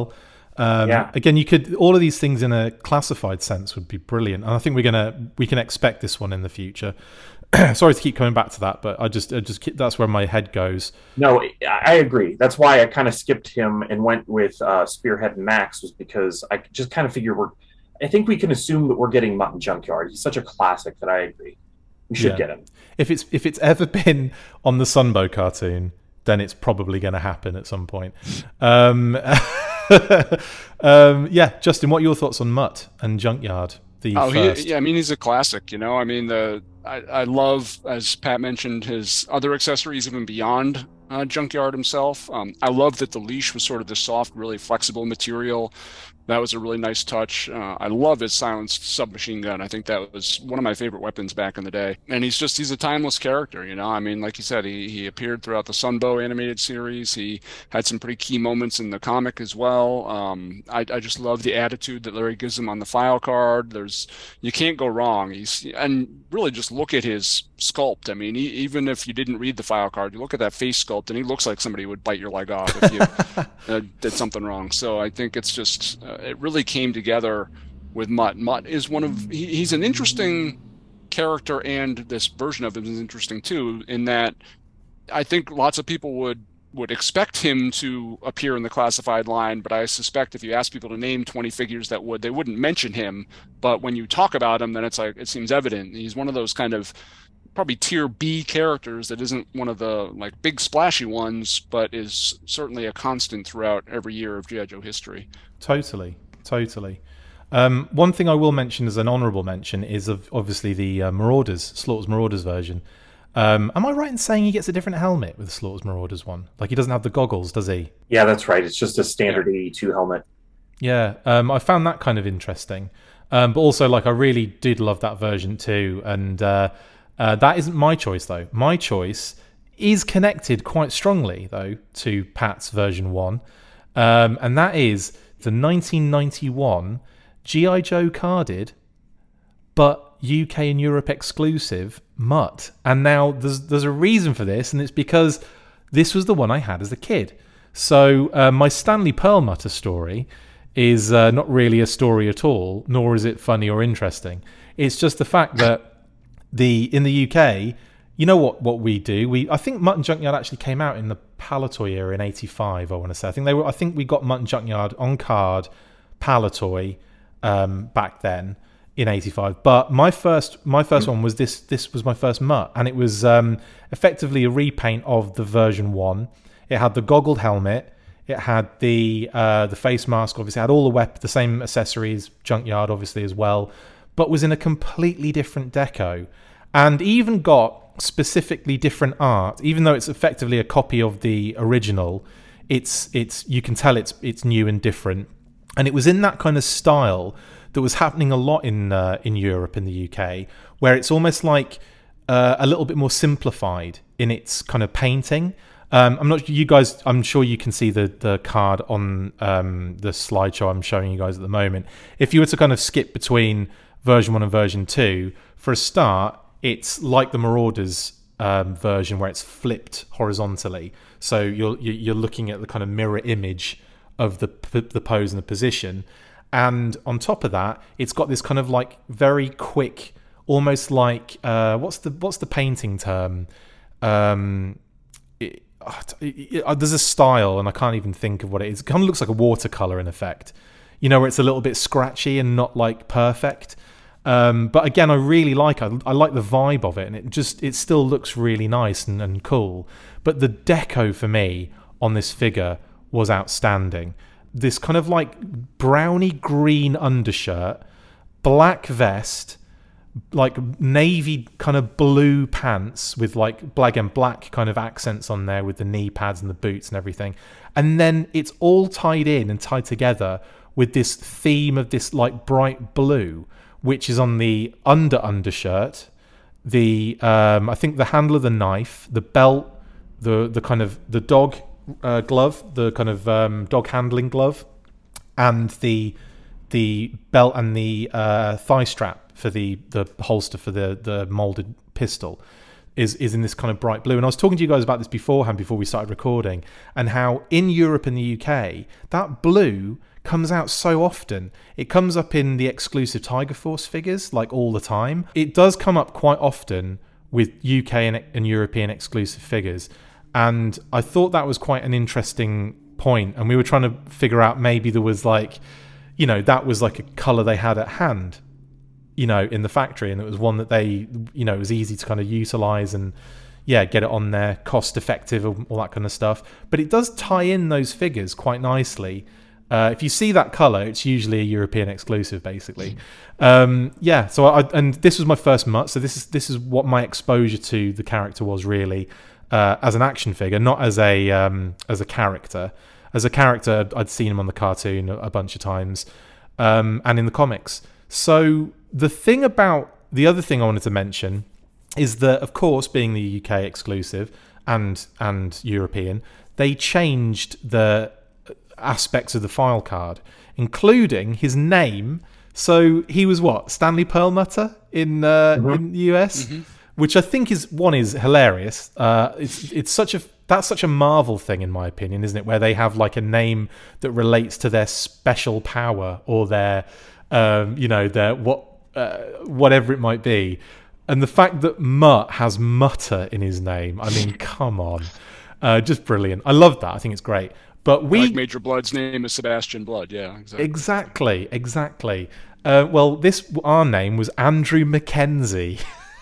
Um,
Yeah.
Again, you could all of these things in a classified sense would be brilliant, and I think we're gonna we can expect this one in the future. Sorry to keep coming back to that, but I just, I just that's where my head goes.
No, I agree. That's why I kind of skipped him and went with uh, Spearhead and Max, was because I just kind of figure we're. I think we can assume that we're getting Mutt and Junkyard. He's such a classic that I agree. We should
Yeah.
get him.
If it's if it's ever been on the Sunbow cartoon, then it's probably going to happen at some point. Um, um, yeah, Justin, what are your thoughts on Mutt and Junkyard? The
Oh,
first.
he, yeah, I mean, he's a classic, you know. I mean, the I, I love, as Pat mentioned, his other accessories even beyond uh, Junkyard himself. Um, I love that the leash was sort of the soft, really flexible material. That was a really nice touch. Uh, I love his silenced submachine gun. I think that was one of my favorite weapons back in the day. And he's just, he's a timeless character, you know. I mean, like you said, he, he appeared throughout the Sunbow animated series. He had some pretty key moments in the comic as well. Um, I, I just love the attitude that Larry gives him on the file card. There's, you can't go wrong. He's, and really just look at his sculpt. I mean, he, even if you didn't read the file card, you look at that face sculpt and he looks like somebody would bite your leg off if you uh, did something wrong. So I think it's just, uh, it really came together with Mutt. Mutt is one of, he, he's an interesting character, and this version of him is interesting too, in that I think lots of people would would expect him to appear in the classified line, but I suspect if you ask people to name twenty figures that would, they wouldn't mention him. But when you talk about him, then it's like, it seems evident. He's one of those kind of probably tier B characters that isn't one of the like big splashy ones, but is certainly a constant throughout every year of G I. Joe history.
Totally, totally. Um, one thing I will mention as an honourable mention is of obviously the uh, Marauders, Slaughter's Marauders version. Um, am I right in saying he gets a different helmet with the Slaughter's Marauders one? Like, he doesn't have the goggles, does he?
Yeah, that's right. It's just a standard yeah. eighty-two helmet.
Yeah, um, I found that kind of interesting. Um, but also, like, I really did love that version too. And uh, uh, that isn't my choice, though. My choice is connected quite strongly, though, to Pat's version one. Um, and that is the nineteen ninety-one G I. Joe carded, but U K and Europe exclusive Mutt. And now there's there's a reason for this, and it's because this was the one I had as a kid. So uh, my Stanley Perlmutter story is uh, not really a story at all, nor is it funny or interesting. It's just the fact that the in the U K, you know what what we do? We I think Mutt and Junkyard actually came out in the Palitoy era in eighty-five. I want to say I think they were. I think we got Mutt and Junkyard on card, Palitoy, um, back then in eighty-five. But my first my first one was this. This was my first Mutt, and it was um, effectively a repaint of the version one. It had the goggled helmet. It had the uh, the face mask. Obviously, it had all the wep- the same accessories. Junkyard, obviously, as well, but was in a completely different deco, and even got specifically different art. Even though it's effectively a copy of the original, it's it's you can tell it's it's new and different. And it was in that kind of style that was happening a lot in uh, in Europe and the U K, where it's almost like uh, a little bit more simplified in its kind of painting. Um, I'm not you guys. I'm sure you can see the the card on um, the slideshow I'm showing you guys at the moment. If you were to kind of skip between version one and version two, for a start, it's like the Marauders um, version where it's flipped horizontally. So you're you're looking at the kind of mirror image of the the pose and the position, and on top of that, it's got this kind of like very quick, almost like uh, what's the what's the painting term? Um, it, it, it, there's a style, and I can't even think of what it is. It kind of looks like a watercolor in effect, you know, where it's a little bit scratchy and not like perfect. Um, but again, I really like I, I like the vibe of it, and it just it still looks really nice and, and cool. But the deco for me on this figure was outstanding. This kind of like browny green undershirt, black vest, like navy kind of blue pants with like black and black kind of accents on there with the knee pads and the boots and everything. And then it's all tied in and tied together with this theme of this like bright blue, which is on the under undershirt, the um, I think the handle of the knife, the belt, the the kind of the dog uh, glove, the kind of um, dog handling glove, and the the belt and the uh, thigh strap for the the holster for the the molded pistol is is in this kind of bright blue. And I was talking to you guys about this beforehand before we started recording, and how in Europe and the U K that blue comes out so often. It comes up in the exclusive Tiger Force figures, like all the time. It does come up quite often with U K and, and European exclusive figures. And I thought that was quite an interesting point. And we were trying to figure out maybe there was like, you know, that was like a colour they had at hand, you know, in the factory. And it was one that they, you know, it was easy to kind of utilise and, yeah, get it on there, cost effective, all that kind of stuff. But it does tie in those figures quite nicely. Uh, if you see that colour, it's usually a European exclusive, basically. Um, yeah, so I, and this was my first Mutt, so this is this is what my exposure to the character was really, uh, as an action figure, not as a um, as a character. As a character, I'd seen him on the cartoon a, a bunch of times, um, and in the comics. So the thing about the other thing I wanted to mention is that, of course, being the U K exclusive and and European, they changed the aspects of the file card, including his name. So he was what, Stanley Perlmutter in uh, mm-hmm. in the U S, mm-hmm. which I think is one is hilarious. Uh, it's it's such a that's such a Marvel thing, in my opinion, isn't it? Where they have like a name that relates to their special power or their um, you know their what uh, whatever it might be. And the fact that Mutt has Mutter in his name, I mean, come on. Uh, just brilliant. I love that. I think it's great. But we...
Like Major Blood's name is Sebastian Blood, yeah. Exactly,
exactly. exactly. Uh, well, this our name was Andrew Mackenzie.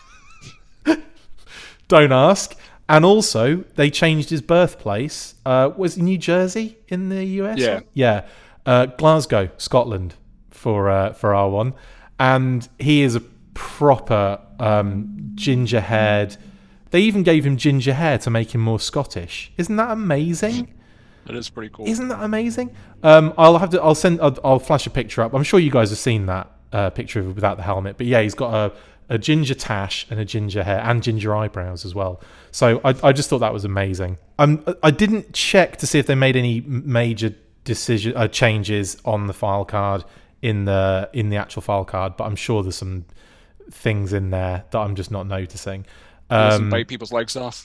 Don't ask. And also, they changed his birthplace. Uh, was it New Jersey in the U S?
Yeah.
Yeah. Uh, Glasgow, Scotland, for uh, for our one. And he is a proper um, ginger-haired. They even gave him ginger hair to make him more Scottish. Isn't that amazing?
That is pretty cool.
Isn't that amazing? Um, I'll have to. I'll send. I'll, I'll flash a picture up. I'm sure you guys have seen that uh, picture of him without the helmet. But yeah, he's got a, a ginger tash and a ginger hair and ginger eyebrows as well. So I, I just thought that was amazing. Um, I didn't check to see if they made any major decision uh, changes on the file card in the in the actual file card, but I'm sure there's some things in there that I'm just not noticing.
Um, bite people's legs off.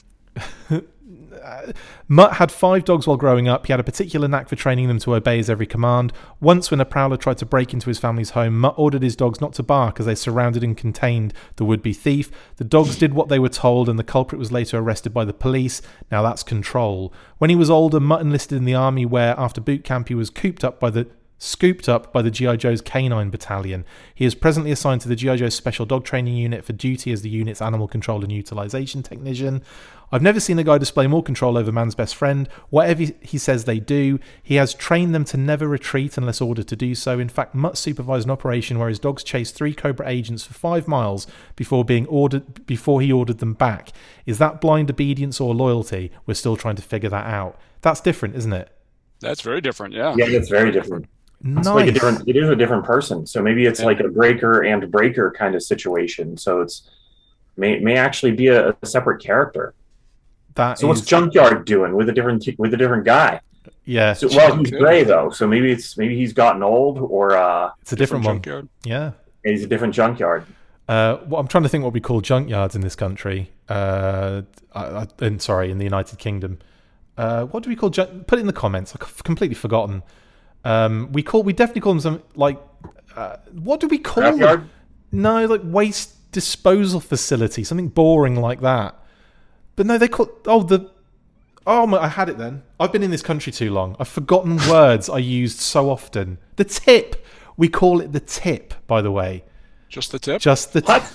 Mutt had five dogs while growing up. He had a particular knack for training them to obey his every command. Once, when a prowler tried to break into his family's home, Mutt ordered his dogs not to bark as they surrounded and contained the would-be thief. The dogs did what they were told, and the culprit was later arrested by the police. Now that's control. When he was older, Mutt enlisted in the army, where, after boot camp, he was cooped up by the scooped up by the G I Joe's Canine Battalion. He is presently assigned to the G I Joe's Special Dog Training Unit for duty as the unit's animal control and utilization technician. I've never seen a guy display more control over man's best friend. Whatever he says they do, he has trained them to never retreat unless ordered to do so. In fact, Mutt supervised an operation where his dogs chased three Cobra agents for five miles before being ordered before he ordered them back. Is that blind obedience or loyalty? We're still trying to figure that out. That's different, isn't it?
That's very different, yeah.
Yeah, it's very different.
Nice.
It's like a different. It is a different person. So maybe it's
yeah.
like a breaker and breaker kind of situation. So it's may may actually be a, a separate character.
That
so
is...
what's Junkyard doing with a different with a different guy?
Yeah.
So, well, he's gray though, so maybe it's maybe he's gotten old, or uh,
it's a different, different one.
Junkyard.
Yeah.
He's a different Junkyard.
Uh, well, I'm trying to think what we call junkyards in this country. Uh, I, I, and sorry, in the United Kingdom. Uh, what do we call? Jun- Put it in the comments. I've completely forgotten. Um, we call we definitely call them some like uh, what do we call them?
Scrapyard?
No, like waste disposal facility, something boring like that. But no, they call oh the oh my, I had it then. I've been in this country too long. I've forgotten words I used so often. The tip. We call it the tip, by the way.
Just the tip.
Just the
what?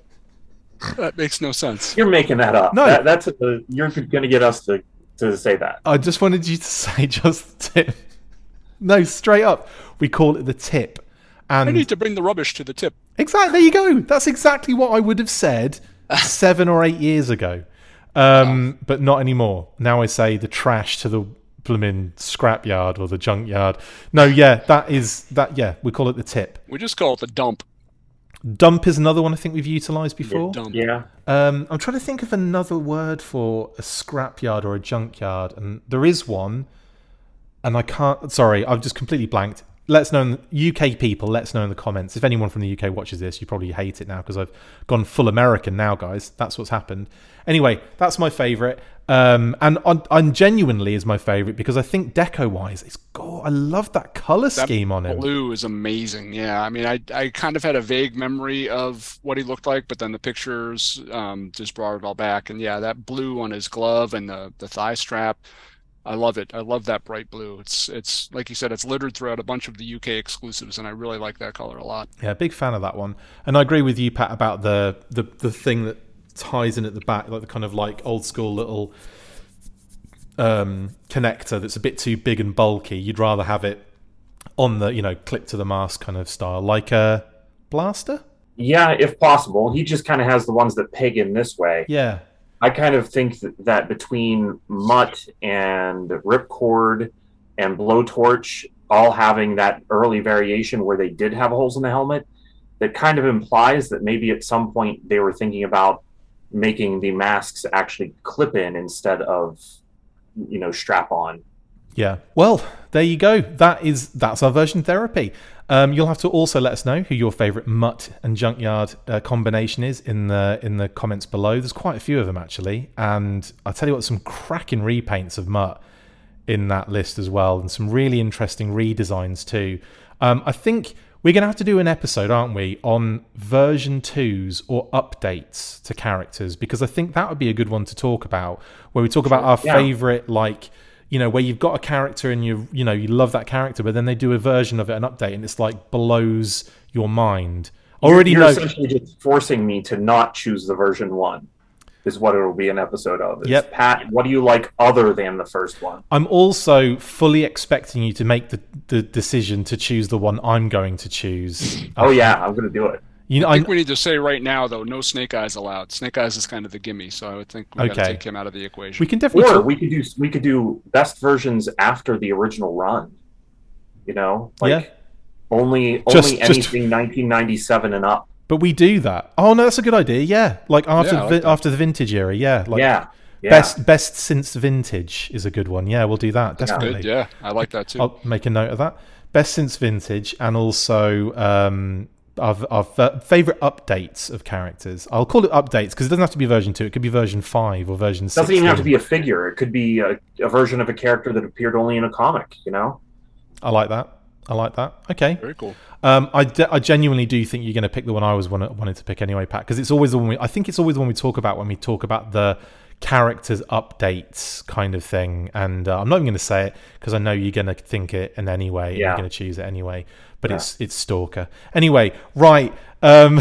tip.
That makes no sense.
You're making that up.
No,
that, that's a, you're going to get us to to say that.
I just wanted you to say just the tip. No, straight up, we call it the tip. And
I need to bring the rubbish to the tip.
Exactly. There you go. That's exactly what I would have said seven or eight years ago. Um, oh. But not anymore. Now I say the trash to the blooming scrapyard or the junkyard. No, yeah, that is that. Yeah, we call it the tip.
We just call it the dump.
Dump is another one I think we've utilised before.
Yeah. Dump.
Yeah.
Um, I'm trying to think of another word for a scrapyard or a junkyard, and there is one. And I can't. Sorry, I've just completely blanked. let us know, in the, U K people, let us know in the comments. If anyone from the U K watches this, you probably hate it now because I've gone full American now, guys. That's what's happened. Anyway, that's my favourite. Um, and on, on genuinely is my favourite because I think deco-wise, it's God, I love that colour scheme on him.
Blue is amazing. Yeah, I mean, I I kind of had a vague memory of what he looked like, but then the pictures um, just brought it all back. And yeah, that blue on his glove and the the thigh strap, I love it. I love that bright blue. It's it's like you said, it's littered throughout a bunch of the U K exclusives, and I really like that color a lot.
Yeah, big fan of that one. And I agree with you, Pat, about the the the thing that ties in at the back, like the kind of like old school little um connector that's a bit too big and bulky. You'd rather have it on the, you know, clip to the mast kind of style, like a blaster.
Yeah, if possible. He just kind of has the ones that peg in this way.
Yeah,
I kind of think that, that between Mutt and Ripcord and Blowtorch all having that early variation where they did have holes in the helmet, that kind of implies that maybe at some point they were thinking about making the masks actually clip in instead of, you know, strap on.
Yeah. Well, there you go. That is that's our version therapy. Um, you'll have to also let us know who your favourite Mutt and Junkyard uh, combination is in the in the comments below. There's quite a few of them actually, and I'll tell you what, some cracking repaints of Mutt in that list as well, and some really interesting redesigns too. Um, I think we're going to have to do an episode, aren't we, on version twos or updates to characters, because I think that would be a good one to talk about, where we talk about our
Yeah.
favourite, like, you know, where you've got a character and you you know you love that character, but then they do a version of it, an update, and it's like blows your mind. Already
You're
know.
essentially just forcing me to not choose the version one, is what it will be an episode of. It's,
Yep.
Pat, what do you like other than the first one?
I'm also fully expecting you to make the, the decision to choose the one I'm going to choose.
Oh yeah, I'm going to do it.
You know,
I
I,
think we need to say right now, though, no Snake Eyes allowed. Snake Eyes is kind of the gimme, so I would think we got to
Okay.
take him out of the equation.
we can definitely.
Or
talk-
we could do we could do best versions after the original run. You know, like
Yeah.
only
Just-
only
just-
anything nineteen ninety-seven and up.
But we do that. Oh no, that's a good idea. Yeah, like after
Yeah, I like
vi-
that.
after the vintage era. Yeah, like
yeah, yeah.
best best since vintage is a good one. Yeah, we'll do that definitely.
Good, yeah, I like that too.
I'll make a note of that. Best since vintage, and also um, our, our f- favorite updates of characters. I'll call it updates because it doesn't have to be version two. It could be version five or version
It
six.
doesn't even have to be a figure. It could be a, a version of a character that appeared only in a comic. You know.
I like that. I like that. Okay.
Very cool.
Um, I, de- I genuinely do think you're going to pick the one I was wanna- wanted to pick anyway, Pat, because it's always the one we, I think it's always the one we talk about when we talk about the characters updates kind of thing. And uh, I'm not even going to say it because I know you're going to think it in any way. And
Yeah.
you're going to choose it anyway. But
Yeah.
it's it's Stalker. Anyway, right. Um,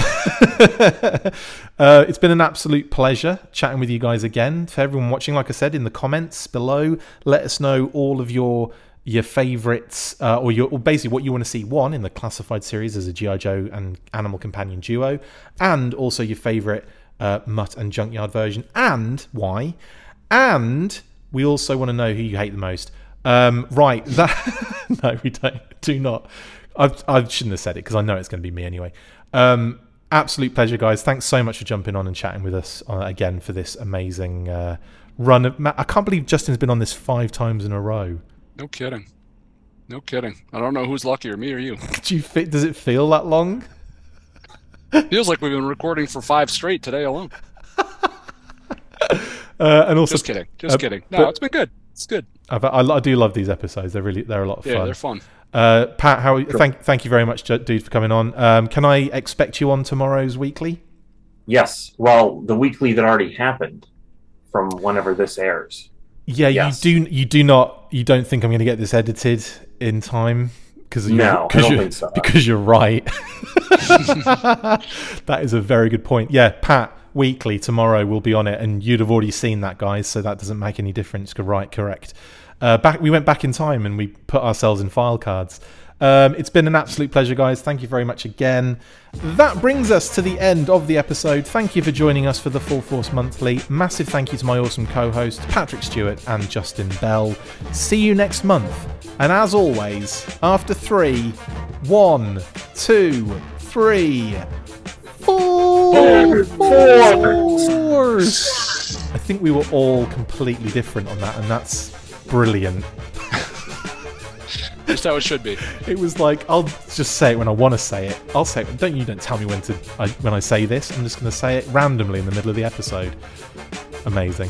uh, it's been an absolute pleasure chatting with you guys again. For everyone watching, like I said, in the comments below, let us know all of your your favorites, uh, or your or basically what you want to see, one, in the classified series as a G I. Joe and Animal Companion duo, and also your favorite uh, Mutt and Junkyard version, and why. And we also want to know who you hate the most. Um, right, that no, we don't. Do not. I, I shouldn't have said it because I know it's going to be me anyway. Um, absolute pleasure, guys. Thanks so much for jumping on and chatting with us uh, again for this amazing uh, run of. I can't believe Justin's been on this five times in a row.
No kidding. No kidding. I don't know who's luckier, me or you.
Do you fit? Does it feel that long?
Feels like we've been recording for five straight today alone.
Uh, and also,
Just kidding. Just
uh,
kidding. No,
but-
it's been good. It's good.
I, I, I do love these episodes. They're really they're a lot of
Yeah,
fun.
they're fun.
Uh, Pat, how thank thank you very much, Ju- dude, for coming on. Um, can I expect you on tomorrow's weekly?
Yes. Well, the weekly that already happened from whenever this airs.
Yeah,
Yes.
you do. You do not. You don't think I'm going to get this edited in time because
No, I don't think so.
Because you're right. That is a very good point. Yeah, Pat, weekly tomorrow we'll be on it, and you'd have already seen that, guys. So that doesn't make any difference. Right, correct. Uh, back, we went back in time and we put ourselves in file cards. Um, it's been an absolute pleasure, guys. Thank you very much again. That brings us to the end of the episode. Thank you for joining us for the Full Force Monthly. Massive thank you to my awesome co-hosts, Patrick Stewart and Justin Bell. See you next month. And as always, after three, one, two, three, four, fours. I think we were all completely different on that, and that's brilliant.
Just how it should be.
It was like, I'll just say it when I want to say it. I'll say it. Don't you don't tell me when to I, when I say this. I'm just going to say it randomly in the middle of the episode. Amazing.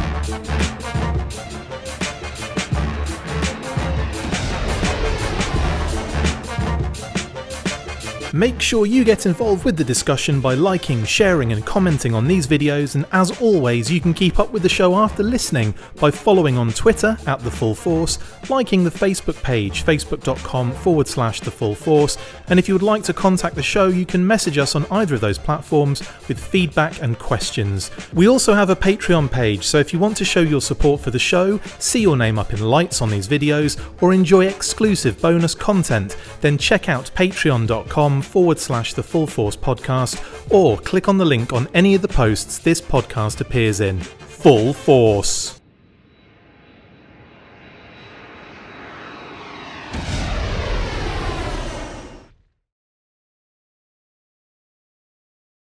Make sure you get involved with the discussion by liking, sharing and commenting on these videos, and as always you can keep up with the show after listening by following on Twitter at The Full Force, liking the Facebook page facebook.com forward slash The Full Force, and if you would like to contact the show you can message us on either of those platforms with feedback and questions. We also have a Patreon page, so if you want to show your support for the show, see your name up in lights on these videos, or enjoy exclusive bonus content, then check out patreon.com forward slash the Full Force podcast, or click on the link on any of the posts this podcast appears in. Full Force.